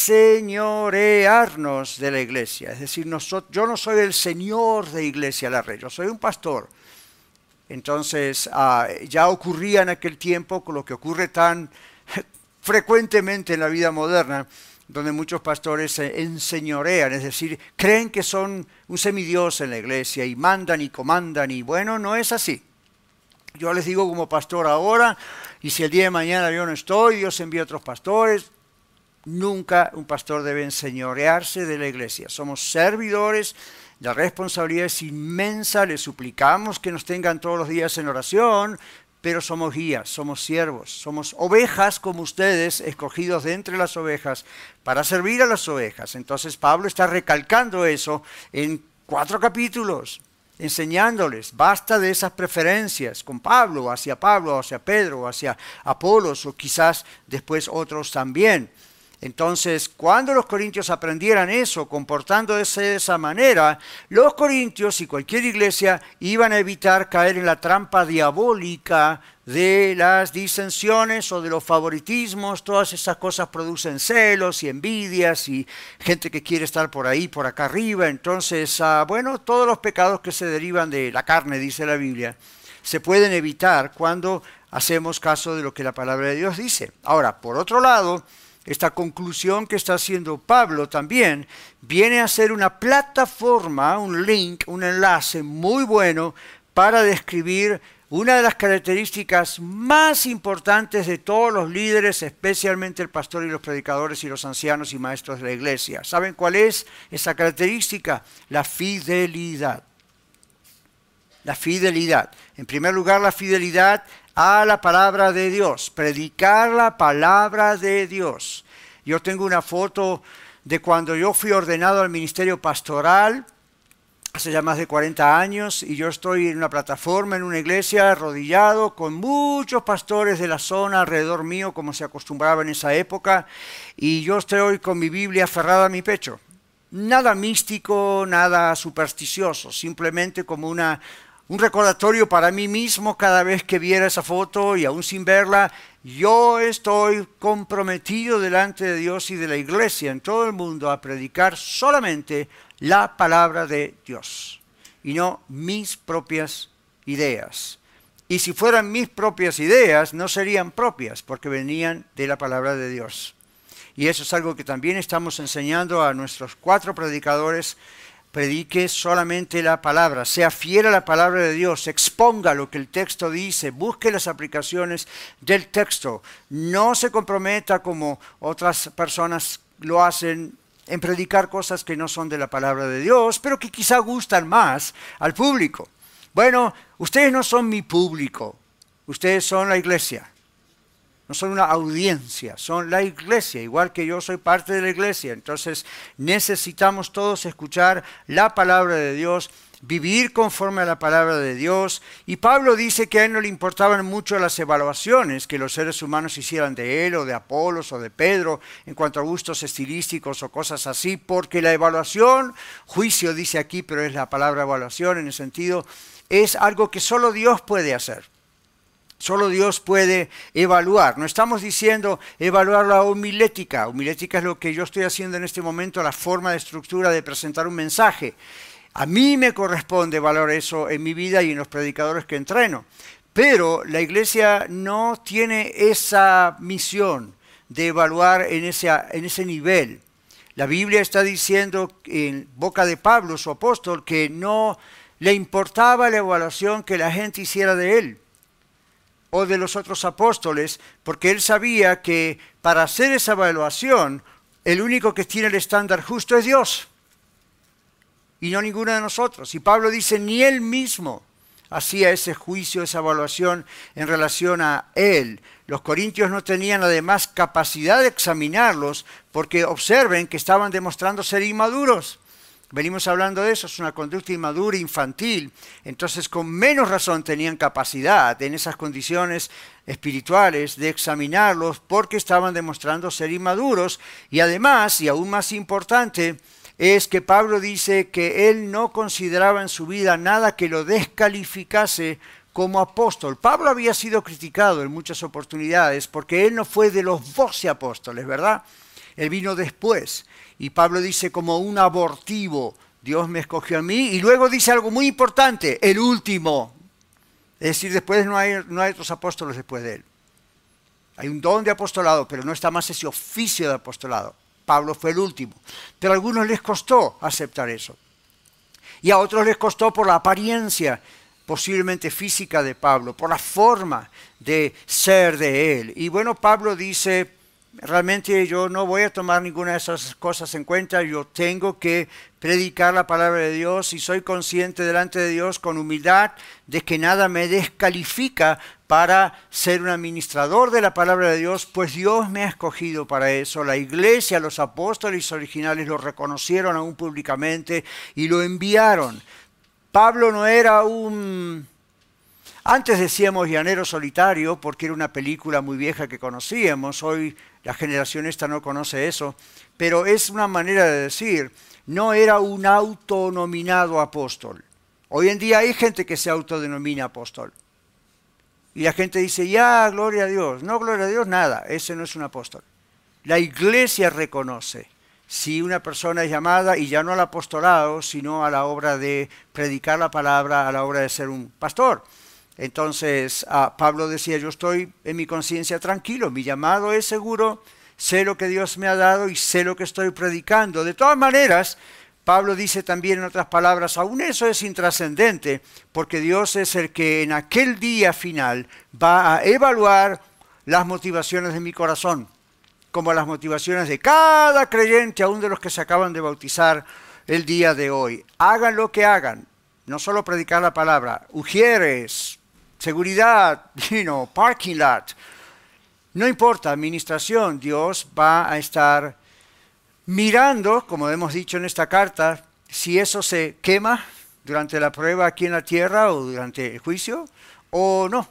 enseñorearnos de la iglesia. Es decir, yo no soy el señor de Iglesia La Red, yo soy un pastor. Entonces ya ocurría en aquel tiempo con lo que ocurre tan frecuentemente en la vida moderna, donde muchos pastores se enseñorean, es decir, creen que son un semidios en la iglesia y mandan y comandan, y bueno, no es así. Yo les digo como pastor ahora, y si el día de mañana yo no estoy, Dios envía otros pastores, nunca un pastor debe enseñorearse de la iglesia. Somos servidores, la responsabilidad es inmensa, les suplicamos que nos tengan todos los días en oración, pero somos guías, somos siervos, somos ovejas como ustedes, escogidos de entre las ovejas para servir a las ovejas. Entonces Pablo está recalcando eso en 4 capítulos, enseñándoles, basta de esas preferencias con Pablo, hacia Pedro, hacia Apolos, o quizás después otros también. Entonces, cuando los corintios aprendieran eso, comportándose de esa manera, los corintios y cualquier iglesia iban a evitar caer en la trampa diabólica de las disensiones o de los favoritismos. Todas esas cosas producen celos y envidias y gente que quiere estar por ahí, por acá arriba. Entonces, bueno, todos los pecados que se derivan de la carne, dice la Biblia, se pueden evitar cuando hacemos caso de lo que la palabra de Dios dice. Ahora, por otro lado, esta conclusión que está haciendo Pablo también viene a ser una plataforma, un link, un enlace muy bueno para describir una de las características más importantes de todos los líderes, especialmente el pastor y los predicadores y los ancianos y maestros de la iglesia. ¿Saben cuál es esa característica? La fidelidad. La fidelidad. En primer lugar, la fidelidad a la palabra de Dios, predicar la palabra de Dios. Yo tengo una foto de cuando yo fui ordenado al ministerio pastoral, hace ya más de 40 años, y yo estoy en una plataforma, en una iglesia, arrodillado, con muchos pastores de la zona alrededor mío, como se acostumbraba en esa época, y yo estoy con mi Biblia aferrada a mi pecho. Nada místico, nada supersticioso, simplemente como un recordatorio para mí mismo cada vez que viera esa foto, y aún sin verla, yo estoy comprometido delante de Dios y de la iglesia en todo el mundo a predicar solamente la palabra de Dios y no mis propias ideas. Y si fueran mis propias ideas, no serían propias porque venían de la palabra de Dios. Y eso es algo que también estamos enseñando a nuestros 4 predicadores. Predique solamente la palabra, sea fiel a la palabra de Dios, exponga lo que el texto dice, busque las aplicaciones del texto. No se comprometa como otras personas lo hacen en predicar cosas que no son de la palabra de Dios, pero que quizá gustan más al público. Bueno, ustedes no son mi público, ustedes son la iglesia. No son una audiencia, son la iglesia, igual que yo soy parte de la iglesia. Entonces necesitamos todos escuchar la palabra de Dios, vivir conforme a la palabra de Dios. Y Pablo dice que a él no le importaban mucho las evaluaciones que los seres humanos hicieran de él o de Apolos o de Pedro en cuanto a gustos estilísticos o cosas así, porque la evaluación, juicio dice aquí, pero es la palabra evaluación en el sentido, es algo que solo Dios puede hacer. Solo Dios puede evaluar. No estamos diciendo evaluar la homilética. Homilética es lo que yo estoy haciendo en este momento, la forma de estructura de presentar un mensaje. A mí me corresponde evaluar eso en mi vida y en los predicadores que entreno. Pero la iglesia no tiene esa misión de evaluar en ese nivel. La Biblia está diciendo en boca de Pablo, su apóstol, que no le importaba la evaluación que la gente hiciera de él o de los otros apóstoles, porque él sabía que para hacer esa evaluación, el único que tiene el estándar justo es Dios, y no ninguno de nosotros. Y Pablo dice, ni él mismo hacía ese juicio, esa evaluación en relación a él. Los corintios no tenían además capacidad de examinarlos, porque observen que estaban demostrando ser inmaduros. Venimos hablando de eso, es una conducta inmadura, infantil. Entonces, con menos razón tenían capacidad en esas condiciones espirituales de examinarlos, porque estaban demostrando ser inmaduros. Y además, y aún más importante, es que Pablo dice que él no consideraba en su vida nada que lo descalificase como apóstol. Pablo había sido criticado en muchas oportunidades porque él no fue de los 12 apóstoles, ¿verdad? Él vino después. Y Pablo dice como un abortivo, Dios me escogió a mí. Y luego dice algo muy importante, el último. Es decir, después no hay otros apóstoles después de él. Hay un don de apostolado, pero no está más ese oficio de apostolado. Pablo fue el último. Pero a algunos les costó aceptar eso. Y a otros les costó por la apariencia, posiblemente física de Pablo, por la forma de ser de él. Y bueno, Pablo dice, realmente yo no voy a tomar ninguna de esas cosas en cuenta, yo tengo que predicar la palabra de Dios y soy consciente delante de Dios con humildad de que nada me descalifica para ser un administrador de la palabra de Dios, pues Dios me ha escogido para eso. La iglesia, los apóstoles originales lo reconocieron aún públicamente y lo enviaron. Pablo no era antes decíamos llanero solitario porque era una película muy vieja que conocíamos, hoy la generación esta no conoce eso, pero es una manera de decir, no era un autonominado apóstol. Hoy en día hay gente que se autodenomina apóstol. Y la gente dice, ya, gloria a Dios. No, gloria a Dios, nada, ese no es un apóstol. La iglesia reconoce si una persona es llamada, y ya no al apostolado, sino a la obra de predicar la palabra, a la obra de ser un pastor. Entonces, Pablo decía, yo estoy en mi conciencia tranquilo, mi llamado es seguro, sé lo que Dios me ha dado y sé lo que estoy predicando. De todas maneras, Pablo dice también en otras palabras, aún eso es intrascendente, porque Dios es el que en aquel día final va a evaluar las motivaciones de mi corazón, como las motivaciones de cada creyente, aún de los que se acaban de bautizar el día de hoy. Hagan lo que hagan, no solo predicar la palabra, ujieres, seguridad, parking lot, no importa, administración, Dios va a estar mirando, como hemos dicho en esta carta, si eso se quema durante la prueba aquí en la tierra o durante el juicio o no.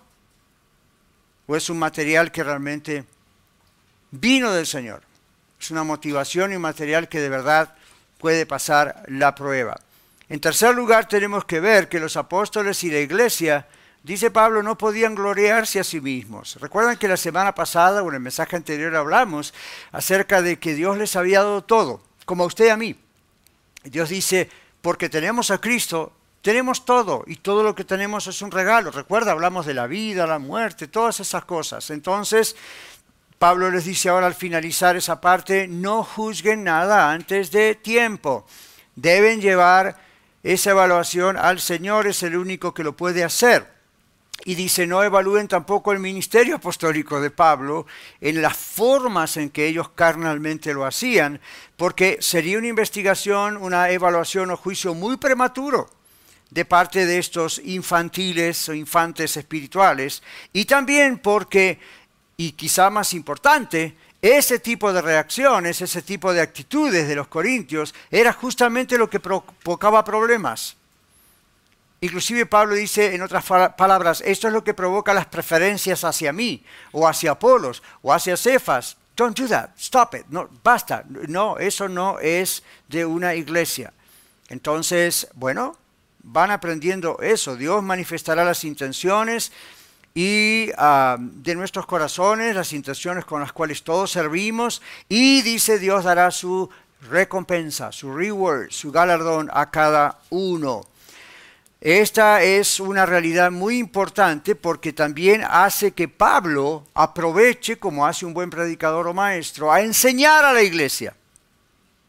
O es un material que realmente vino del Señor. Es una motivación y un material que de verdad puede pasar la prueba. En tercer lugar, tenemos que ver que los apóstoles y la iglesia, dice Pablo, no podían gloriarse a sí mismos. Recuerdan que la semana pasada o en el mensaje anterior hablamos acerca de que Dios les había dado todo, como a usted y a mí. Dios dice, porque tenemos a Cristo, tenemos todo, y todo lo que tenemos es un regalo. Recuerda, hablamos de la vida, la muerte, todas esas cosas. Entonces, Pablo les dice ahora al finalizar esa parte, no juzguen nada antes de tiempo. Deben llevar esa evaluación al Señor, es el único que lo puede hacer. Y dice, no evalúen tampoco el ministerio apostólico de Pablo en las formas en que ellos carnalmente lo hacían, porque sería una investigación, una evaluación o juicio muy prematuro de parte de estos infantiles o infantes espirituales. Y también porque, y quizá más importante, ese tipo de reacciones, ese tipo de actitudes de los corintios era justamente lo que provocaba problemas. Inclusive Pablo dice en otras palabras, esto es lo que provoca las preferencias hacia mí, o hacia Apolos, o hacia Cefas. Don't do that, stop it, no, basta. No, eso no es de una iglesia. Entonces, bueno, van aprendiendo eso. Dios manifestará las intenciones y de nuestros corazones, las intenciones con las cuales todos servimos, y dice Dios dará su recompensa, su reward, su galardón a cada uno. Esta es una realidad muy importante porque también hace que Pablo aproveche, como hace un buen predicador o maestro, a enseñar a la iglesia.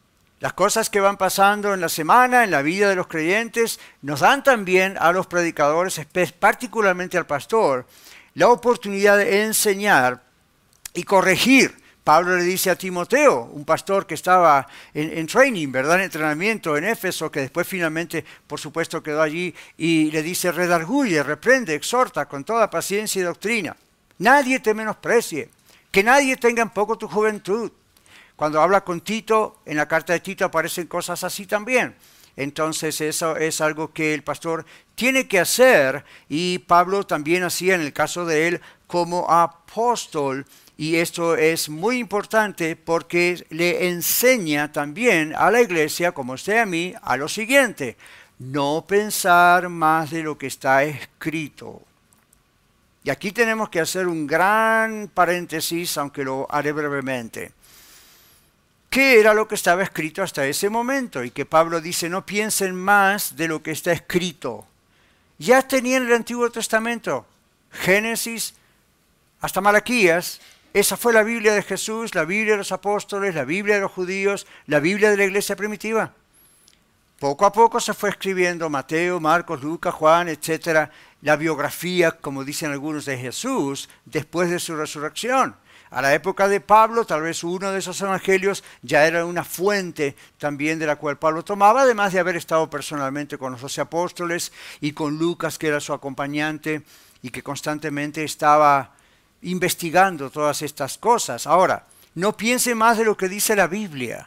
Las cosas que van pasando en la semana, en la vida de los creyentes, nos dan también a los predicadores, particularmente al pastor, la oportunidad de enseñar y corregir. Pablo le dice a Timoteo, un pastor que estaba en training, ¿verdad? En entrenamiento en Éfeso, que después finalmente, por supuesto, quedó allí, y le dice, redarguye, reprende, exhorta con toda paciencia y doctrina. Nadie te menosprecie, que nadie tenga en poco tu juventud. Cuando habla con Tito, en la carta de Tito aparecen cosas así también. Entonces eso es algo que el pastor tiene que hacer, y Pablo también hacía en el caso de él como apóstol. Y esto es muy importante porque le enseña también a la iglesia, como usted a mí, a lo siguiente: no pensar más de lo que está escrito. Y aquí tenemos que hacer un gran paréntesis, aunque lo haré brevemente. ¿Qué era lo que estaba escrito hasta ese momento? Y que Pablo dice, no piensen más de lo que está escrito. Ya tenían el Antiguo Testamento, Génesis hasta Malaquías. Esa fue la Biblia de Jesús, la Biblia de los apóstoles, la Biblia de los judíos, la Biblia de la iglesia primitiva. Poco a poco se fue escribiendo Mateo, Marcos, Lucas, Juan, etc. La biografía, como dicen algunos, de Jesús después de su resurrección. A la época de Pablo, tal vez uno de esos evangelios ya era una fuente también de la cual Pablo tomaba, además de haber estado personalmente con los 12 apóstoles y con Lucas, que era su acompañante y que constantemente estaba investigando todas estas cosas. Ahora, no piense más de lo que dice la Biblia.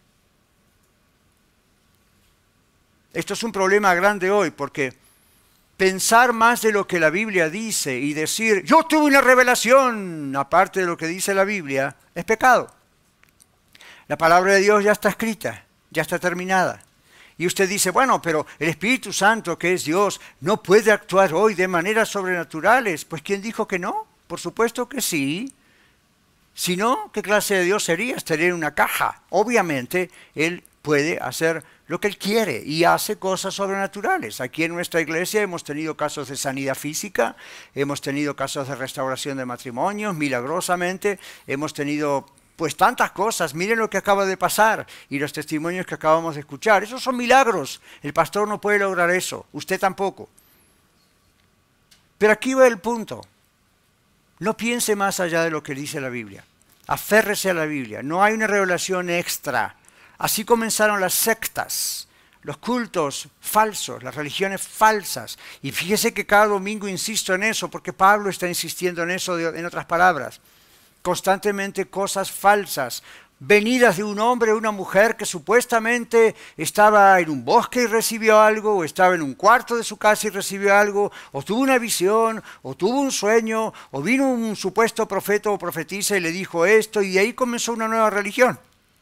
Esto es un problema grande hoy, porque pensar más de lo que la Biblia dice y decir, yo tuve una revelación, aparte de lo que dice la Biblia, es pecado. La palabra de Dios ya está escrita, ya está terminada. Y usted dice, bueno, pero el Espíritu Santo, que es Dios, no puede actuar hoy de maneras sobrenaturales. Pues ¿quién dijo que no? Por supuesto que sí. Si no, ¿qué clase de Dios sería? Estaría en una caja. Obviamente, Él puede hacer lo que Él quiere y hace cosas sobrenaturales. Aquí en nuestra iglesia hemos tenido casos de sanidad física, hemos tenido casos de restauración de matrimonios, milagrosamente, hemos tenido pues tantas cosas. Miren lo que acaba de pasar y los testimonios que acabamos de escuchar. Esos son milagros. El pastor no puede lograr eso, usted tampoco. Pero aquí va el punto. No piense más allá de lo que dice la Biblia. Aférrese a la Biblia. No hay una revelación extra. Así comenzaron las sectas, los cultos falsos, las religiones falsas. Y fíjese que cada domingo insisto en eso, porque Pablo está insistiendo en eso, en otras palabras. Constantemente cosas falsas, venidas de un hombre o una mujer que supuestamente estaba en un bosque y recibió algo, o estaba en un cuarto de su casa y recibió algo, o tuvo una visión, o tuvo un sueño, o vino un supuesto profeta o profetisa y le dijo esto, y de ahí comenzó una nueva religión.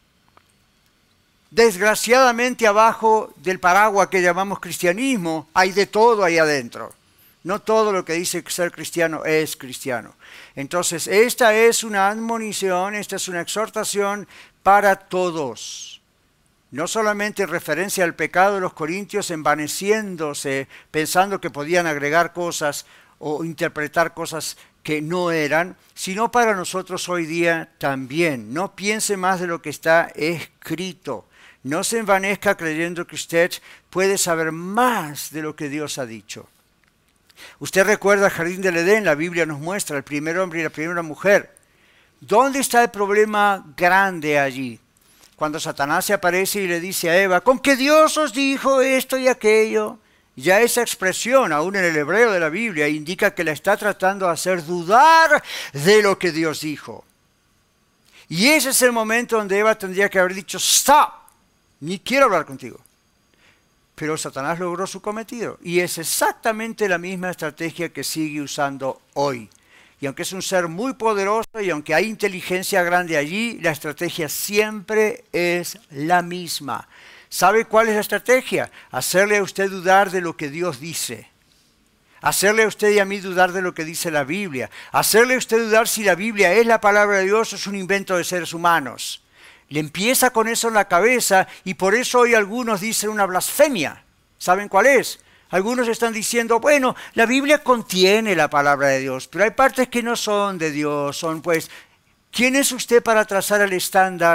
Desgraciadamente, abajo del paraguas que llamamos cristianismo, hay de todo ahí adentro. No todo lo que dice ser cristiano es cristiano. Entonces, esta es una admonición, esta es una exhortación para todos. No solamente en referencia al pecado de los corintios, envaneciéndose, pensando que podían agregar cosas o interpretar cosas que no eran, sino para nosotros hoy día también. No piense más de lo que está escrito. No se envanezca creyendo que usted puede saber más de lo que Dios ha dicho. Usted recuerda el jardín del Edén, la Biblia nos muestra el primer hombre y la primera mujer. ¿Dónde está el problema grande allí? Cuando Satanás se aparece y le dice a Eva, ¿con qué Dios os dijo esto y aquello? Ya esa expresión, aún en el hebreo de la Biblia, indica que la está tratando de hacer dudar de lo que Dios dijo. Y ese es el momento donde Eva tendría que haber dicho, stop, ni quiero hablar contigo. Pero Satanás logró su cometido. Y es exactamente la misma estrategia que sigue usando hoy. Y aunque es un ser muy poderoso y aunque hay inteligencia grande allí, la estrategia siempre es la misma. ¿Sabe cuál es la estrategia? Hacerle a usted dudar de lo que Dios dice. Hacerle a usted y a mí dudar de lo que dice la Biblia. Hacerle a usted dudar si la Biblia es la palabra de Dios o es un invento de seres humanos. Le empieza con eso en la cabeza y por eso hoy algunos dicen una blasfemia. ¿Saben cuál es? Algunos están diciendo, bueno, la Biblia contiene la palabra de Dios, pero hay partes que no son de Dios, son pues, ¿quién es usted para trazar el estándar de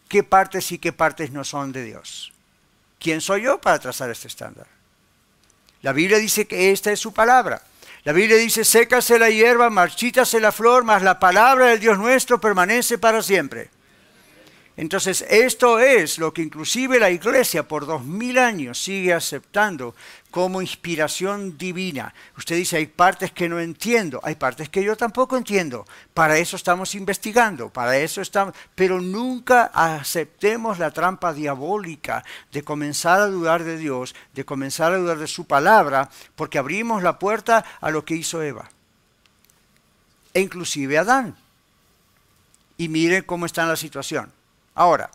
qué partes sí, qué partes no son de Dios. ¿Quién soy yo para trazar este estándar? La Biblia dice que esta es su palabra. La Biblia dice, sécase la hierba, marchítase la flor, mas la palabra del Dios nuestro permanece para siempre. Entonces, esto es lo que inclusive la iglesia por 2000 años sigue aceptando como inspiración divina. Usted dice, hay partes que no entiendo, hay partes que yo tampoco entiendo. Para eso estamos investigando, para eso estamos... Pero nunca aceptemos la trampa diabólica de comenzar a dudar de Dios, de comenzar a dudar de su palabra, porque abrimos la puerta a lo que hizo Eva. E inclusive Adán. Y miren cómo está la situación. Ahora,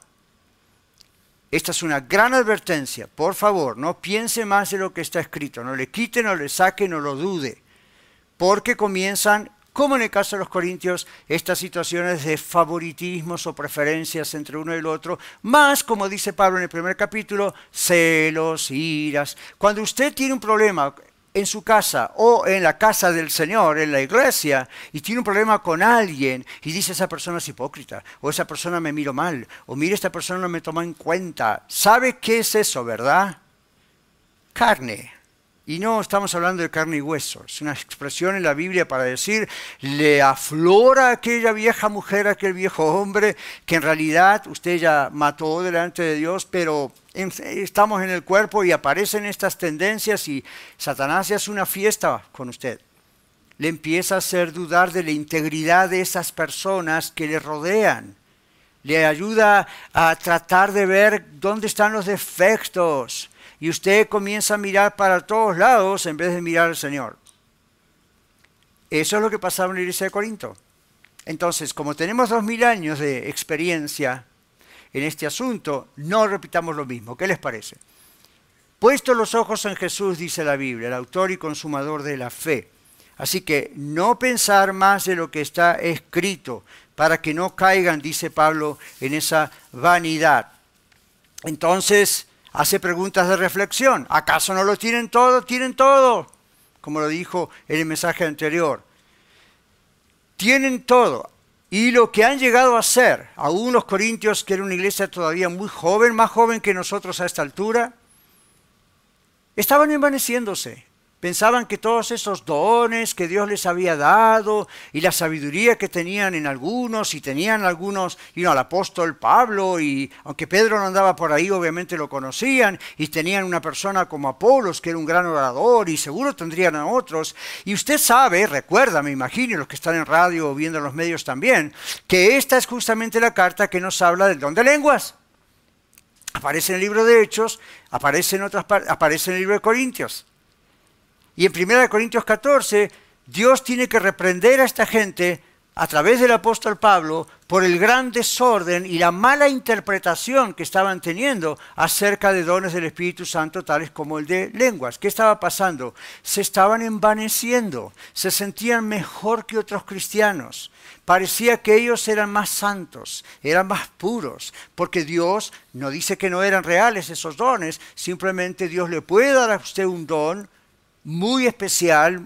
esta es una gran advertencia. Por favor, no piense más de lo que está escrito. No le quite, no le saque, no lo dude. Porque comienzan, como en el caso de los corintios, estas situaciones de favoritismos o preferencias entre uno y el otro. Más, como dice Pablo en el primer capítulo, celos, iras. Cuando usted tiene un problema en su casa o en la casa del Señor, en la iglesia, y tiene un problema con alguien y dice esa persona es hipócrita, o esa persona me miró mal, o mire esta persona no me tomó en cuenta. ¿Sabe qué es eso, verdad? Carne. Y no estamos hablando de carne y hueso. Es una expresión en la Biblia para decir, le aflora a aquella vieja mujer, a aquel viejo hombre, que en realidad usted ya mató delante de Dios, pero estamos en el cuerpo y aparecen estas tendencias y Satanás hace una fiesta con usted. Le empieza a hacer dudar de la integridad de esas personas que le rodean. Le ayuda a tratar de ver dónde están los defectos. Y usted comienza a mirar para todos lados en vez de mirar al Señor. Eso es lo que pasaba en la iglesia de Corinto. Entonces, como tenemos 2000 años de experiencia en este asunto, no repitamos lo mismo. ¿Qué les parece? Puesto los ojos en Jesús, dice la Biblia, el autor y consumador de la fe. Así que no pensar más de lo que está escrito, para que no caigan, dice Pablo, en esa vanidad. Entonces, hace preguntas de reflexión. ¿Acaso no lo tienen todo? Tienen todo, como lo dijo en el mensaje anterior. Tienen todo. Y lo que han llegado a ser, aún los corintios, que era una iglesia todavía muy joven, más joven que nosotros a esta altura, estaban envaneciéndose. Pensaban que todos esos dones que Dios les había dado y la sabiduría que tenían en algunos, y tenían algunos, al apóstol Pablo, y aunque Pedro no andaba por ahí, obviamente lo conocían, y tenían una persona como Apolos, que era un gran orador, y seguro tendrían a otros. Y usted sabe, recuerda, me imagino, los que están en radio o viendo en los medios también, que esta es justamente la carta que nos habla del don de lenguas. Aparece en el libro de Hechos, aparece en otras partes, aparece en el libro de Corintios. Y en 1 Corintios 14, Dios tiene que reprender a esta gente a través del apóstol Pablo por el gran desorden y la mala interpretación que estaban teniendo acerca de dones del Espíritu Santo, tales como el de lenguas. ¿Qué estaba pasando? Se estaban envaneciendo, se sentían mejor que otros cristianos. Parecía que ellos eran más santos, eran más puros, porque Dios no dice que no eran reales esos dones, simplemente Dios le puede dar a usted un don muy especial,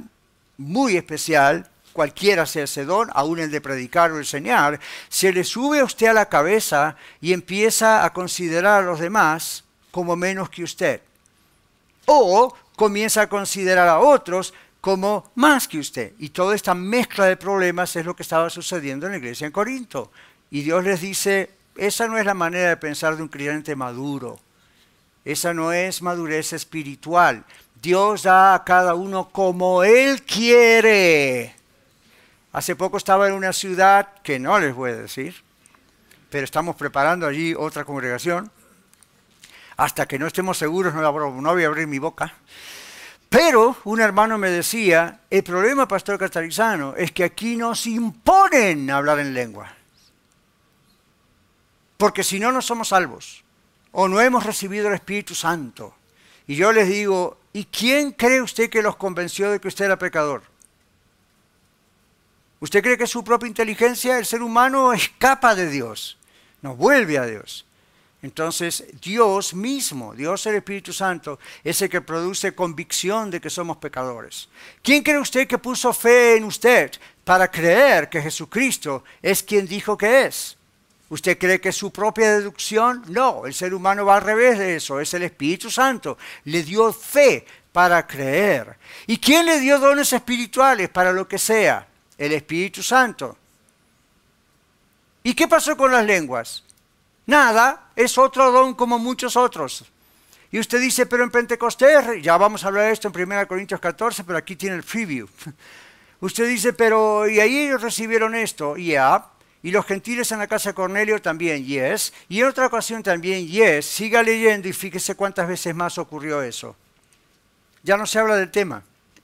cualquiera sea ese don, aún el de predicar o enseñar. Se le sube a usted a la cabeza y empieza a considerar a los demás como menos que usted. O comienza a considerar a otros como más que usted. Y toda esta mezcla de problemas es lo que estaba sucediendo en la iglesia en Corinto. Y Dios les dice, esa no es la manera de pensar de un creyente maduro. Esa no es madurez espiritual. Dios da a cada uno como Él quiere. Hace poco estaba en una ciudad que no les voy a decir, pero estamos preparando allí otra congregación. Hasta que no estemos seguros no voy a abrir mi boca. Pero un hermano me decía, el problema, pastor Catarizano, es que aquí nos imponen hablar en lengua. Porque si no, no somos salvos. O no hemos recibido el Espíritu Santo. Y yo les digo, ¿y quién cree usted que los convenció de que usted era pecador? ¿Usted cree que es su propia inteligencia? El ser humano escapa de Dios, nos vuelve a Dios. Entonces Dios mismo, Dios el Espíritu Santo, es el que produce convicción de que somos pecadores. ¿Quién cree usted que puso fe en usted para creer que Jesucristo es quien dijo que es? ¿Usted cree que es su propia deducción? No, el ser humano va al revés de eso, es el Espíritu Santo. Le dio fe para creer. ¿Y quién le dio dones espirituales para lo que sea? El Espíritu Santo. ¿Y qué pasó con las lenguas? Nada, es otro don como muchos otros. Y usted dice, pero en Pentecostés, ya vamos a hablar de esto en 1 Corintios 14, pero aquí tiene el preview. Usted dice, pero ¿y ahí ellos recibieron esto? Ya. Y los gentiles en la casa de Cornelio también, yes. Y en otra ocasión también, yes. Siga leyendo y fíjese cuántas veces más ocurrió eso. Ya no se habla del tema.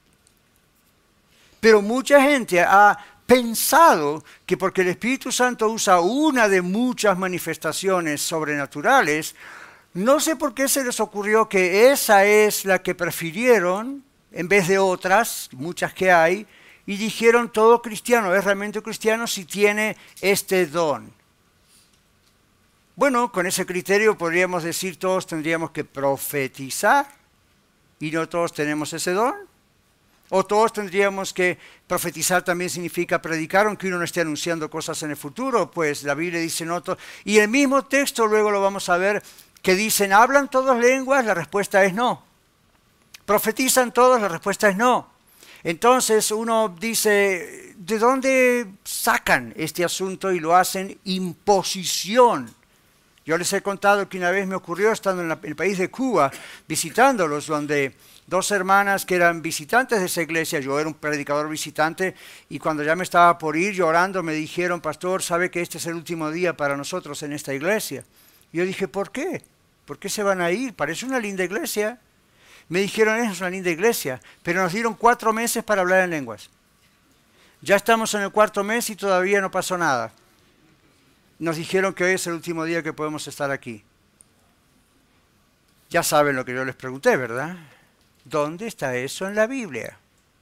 Pero mucha gente ha pensado que porque el Espíritu Santo usa una de muchas manifestaciones sobrenaturales, no sé por qué se les ocurrió que esa es la que prefirieron en vez de otras, muchas que hay, y dijeron todo cristiano es realmente cristiano si tiene este don. Bueno, con ese criterio podríamos decir todos tendríamos que profetizar y no todos tenemos ese don. O todos tendríamos que profetizar también significa predicar, aunque uno no esté anunciando cosas en el futuro, pues la Biblia dice no. Y el mismo texto luego lo vamos a ver que dicen, ¿hablan todas lenguas? La respuesta es no. ¿Profetizan todos? La respuesta es no. Entonces uno dice, ¿de dónde sacan este asunto y lo hacen imposición? Yo les he contado que una vez me ocurrió estando en el país de Cuba, visitándolos, donde dos hermanas que eran visitantes de esa iglesia, yo era un predicador visitante, y cuando ya me estaba por ir llorando me dijeron, pastor, ¿sabe que este es el último día para nosotros en esta iglesia? Y yo dije, ¿por qué? ¿Por qué se van a ir? Parece una linda iglesia. Me dijeron, es una linda iglesia, pero nos dieron 4 meses para hablar en lenguas. Ya estamos en el 4º mes y todavía no pasó nada. Nos dijeron que hoy es el último día que podemos estar aquí. Ya saben lo que yo les pregunté, ¿verdad? ¿Dónde está eso en la Biblia?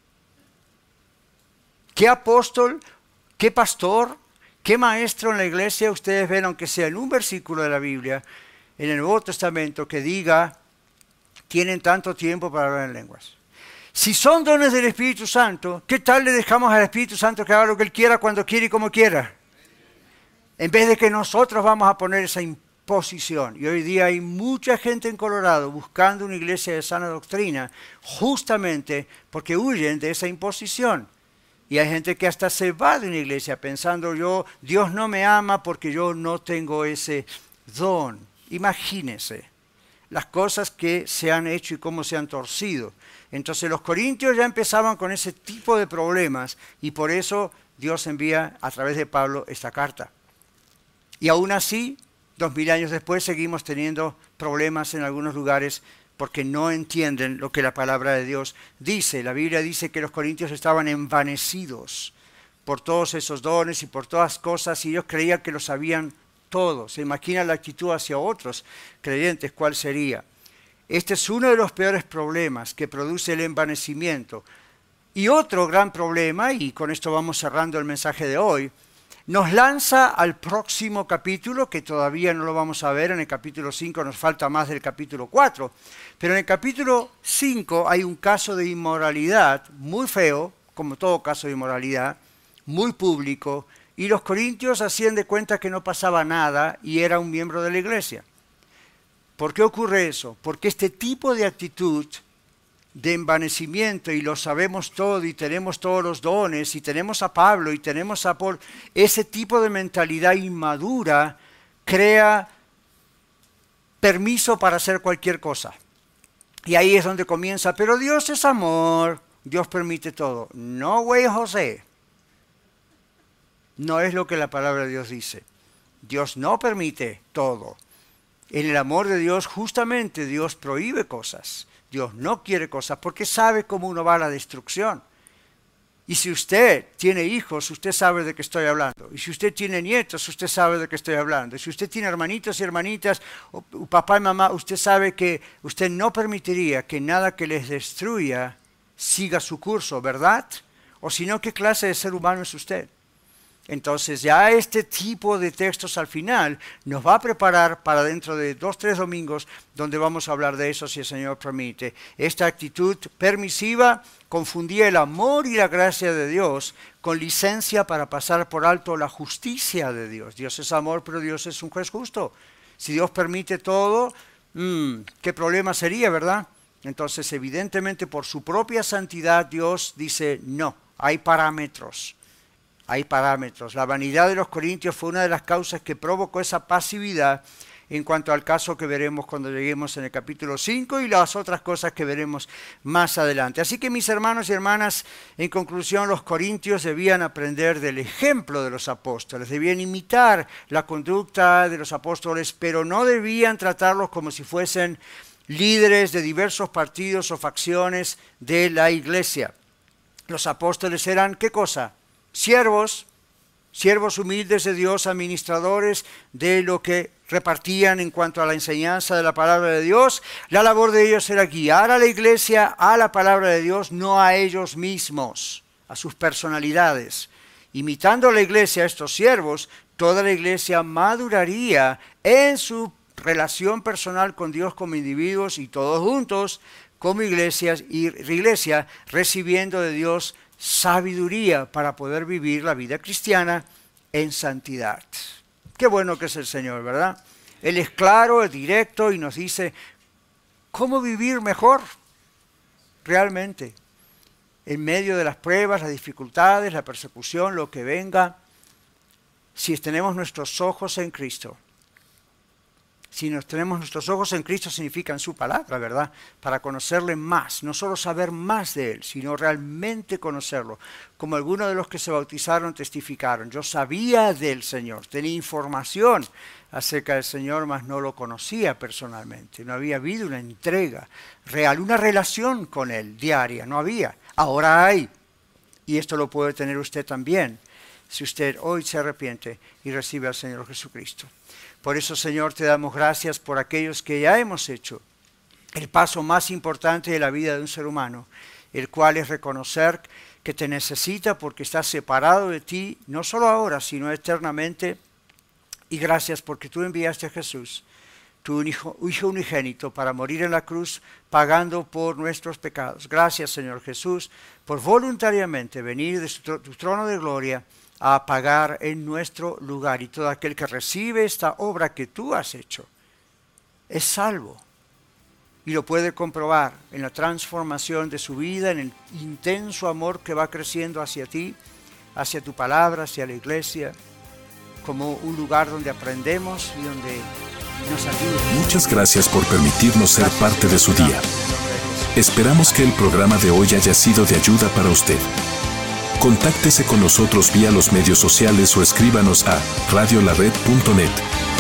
¿Qué apóstol, qué pastor, qué maestro en la iglesia ustedes ven, aunque sea en un versículo de la Biblia, en el Nuevo Testamento, que diga, tienen tanto tiempo para hablar en lenguas? Si son dones del Espíritu Santo, ¿qué tal le dejamos al Espíritu Santo que haga lo que Él quiera, cuando quiere y como quiera? En vez de que nosotros vamos a poner esa imposición. Y hoy día hay mucha gente en Colorado buscando una iglesia de sana doctrina, justamente porque huyen de esa imposición. Y hay gente que hasta se va de una iglesia pensando, Dios no me ama porque yo no tengo ese don. Imagínense las cosas que se han hecho y cómo se han torcido. Entonces los corintios ya empezaban con ese tipo de problemas y por eso Dios envía a través de Pablo esta carta. Y aún así, 2000 años después, seguimos teniendo problemas en algunos lugares porque no entienden lo que la palabra de Dios dice. La Biblia dice que los corintios estaban envanecidos por todos esos dones y por todas cosas y ellos creían que lo sabían todo. Se imagina la actitud hacia otros creyentes, ¿cuál sería? Este es uno de los peores problemas que produce el envanecimiento. Y otro gran problema, y con esto vamos cerrando el mensaje de hoy, nos lanza al próximo capítulo, que todavía no lo vamos a ver. En el capítulo 5 nos falta más del capítulo 4. Pero en el capítulo 5 hay un caso de inmoralidad muy feo, como todo caso de inmoralidad, muy público, y los corintios hacían de cuenta que no pasaba nada y era un miembro de la iglesia. ¿Por qué ocurre eso? Porque este tipo de actitud de envanecimiento, y lo sabemos todo, y tenemos todos los dones, y tenemos a Pablo, y tenemos a Paul, ese tipo de mentalidad inmadura crea permiso para hacer cualquier cosa. Y ahí es donde comienza, pero Dios es amor, Dios permite todo. No, güey, José. No es lo que la palabra de Dios dice. Dios no permite todo. En el amor de Dios, justamente, Dios prohíbe cosas. Dios no quiere cosas porque sabe cómo uno va a la destrucción. Y si usted tiene hijos, usted sabe de qué estoy hablando. Y si usted tiene nietos, usted sabe de qué estoy hablando. Y si usted tiene hermanitos y hermanitas, o papá y mamá, usted sabe que usted no permitiría que nada que les destruya siga su curso, ¿verdad? O si no, ¿qué clase de ser humano es usted? Entonces ya este tipo de textos al final nos va a preparar para dentro de 2-3 domingos donde vamos a hablar de eso si el Señor permite. Esta actitud permisiva confundía el amor y la gracia de Dios con licencia para pasar por alto la justicia de Dios. Dios es amor, pero Dios es un juez justo. Si Dios permite todo, ¿qué problema sería, verdad? Entonces evidentemente por su propia santidad Dios dice no, hay parámetros. Hay parámetros. La vanidad de los corintios fue una de las causas que provocó esa pasividad en cuanto al caso que veremos cuando lleguemos en el capítulo 5 y las otras cosas que veremos más adelante. Así que mis hermanos y hermanas, en conclusión, los corintios debían aprender del ejemplo de los apóstoles, debían imitar la conducta de los apóstoles, pero no debían tratarlos como si fuesen líderes de diversos partidos o facciones de la iglesia. Los apóstoles eran, ¿qué cosa? Siervos humildes de Dios, administradores de lo que repartían en cuanto a la enseñanza de la palabra de Dios. La labor de ellos era guiar a la iglesia a la palabra de Dios, no a ellos mismos, a sus personalidades. Imitando a la iglesia, a estos siervos, toda la iglesia maduraría en su relación personal con Dios como individuos y todos juntos como iglesia, recibiendo de Dios sabiduría para poder vivir la vida cristiana en santidad. Qué bueno que es el Señor, ¿verdad? Él es claro, es directo y nos dice cómo vivir mejor realmente en medio de las pruebas, las dificultades, la persecución, lo que venga. Si tenemos nuestros ojos en Cristo. Si tenemos nuestros ojos en Cristo significa en su palabra, ¿verdad? Para conocerle más, no solo saber más de Él, sino realmente conocerlo. Como algunos de los que se bautizaron testificaron, yo sabía del Señor, tenía información acerca del Señor, mas no lo conocía personalmente. No había habido una entrega real, una relación con Él diaria, no había. Ahora hay, y esto lo puede tener usted también, si usted hoy se arrepiente y recibe al Señor Jesucristo. Por eso, Señor, te damos gracias por aquellos que ya hemos hecho el paso más importante de la vida de un ser humano, el cual es reconocer que te necesita porque estás separado de ti, no solo ahora, sino eternamente. Y gracias porque tú enviaste a Jesús, tu hijo unigénito, para morir en la cruz, pagando por nuestros pecados. Gracias, Señor Jesús, por voluntariamente venir de tu trono de gloria a pagar en nuestro lugar, y todo aquel que recibe esta obra que tú has hecho es salvo y lo puede comprobar en la transformación de su vida, en el intenso amor que va creciendo hacia ti, hacia tu palabra, hacia la iglesia, como un lugar donde aprendemos y donde nos ayuda. Muchas gracias por permitirnos ser parte de su día. Esperamos que el programa de hoy haya sido de ayuda para usted. Contáctese con nosotros vía los medios sociales o escríbanos a radiolared.net.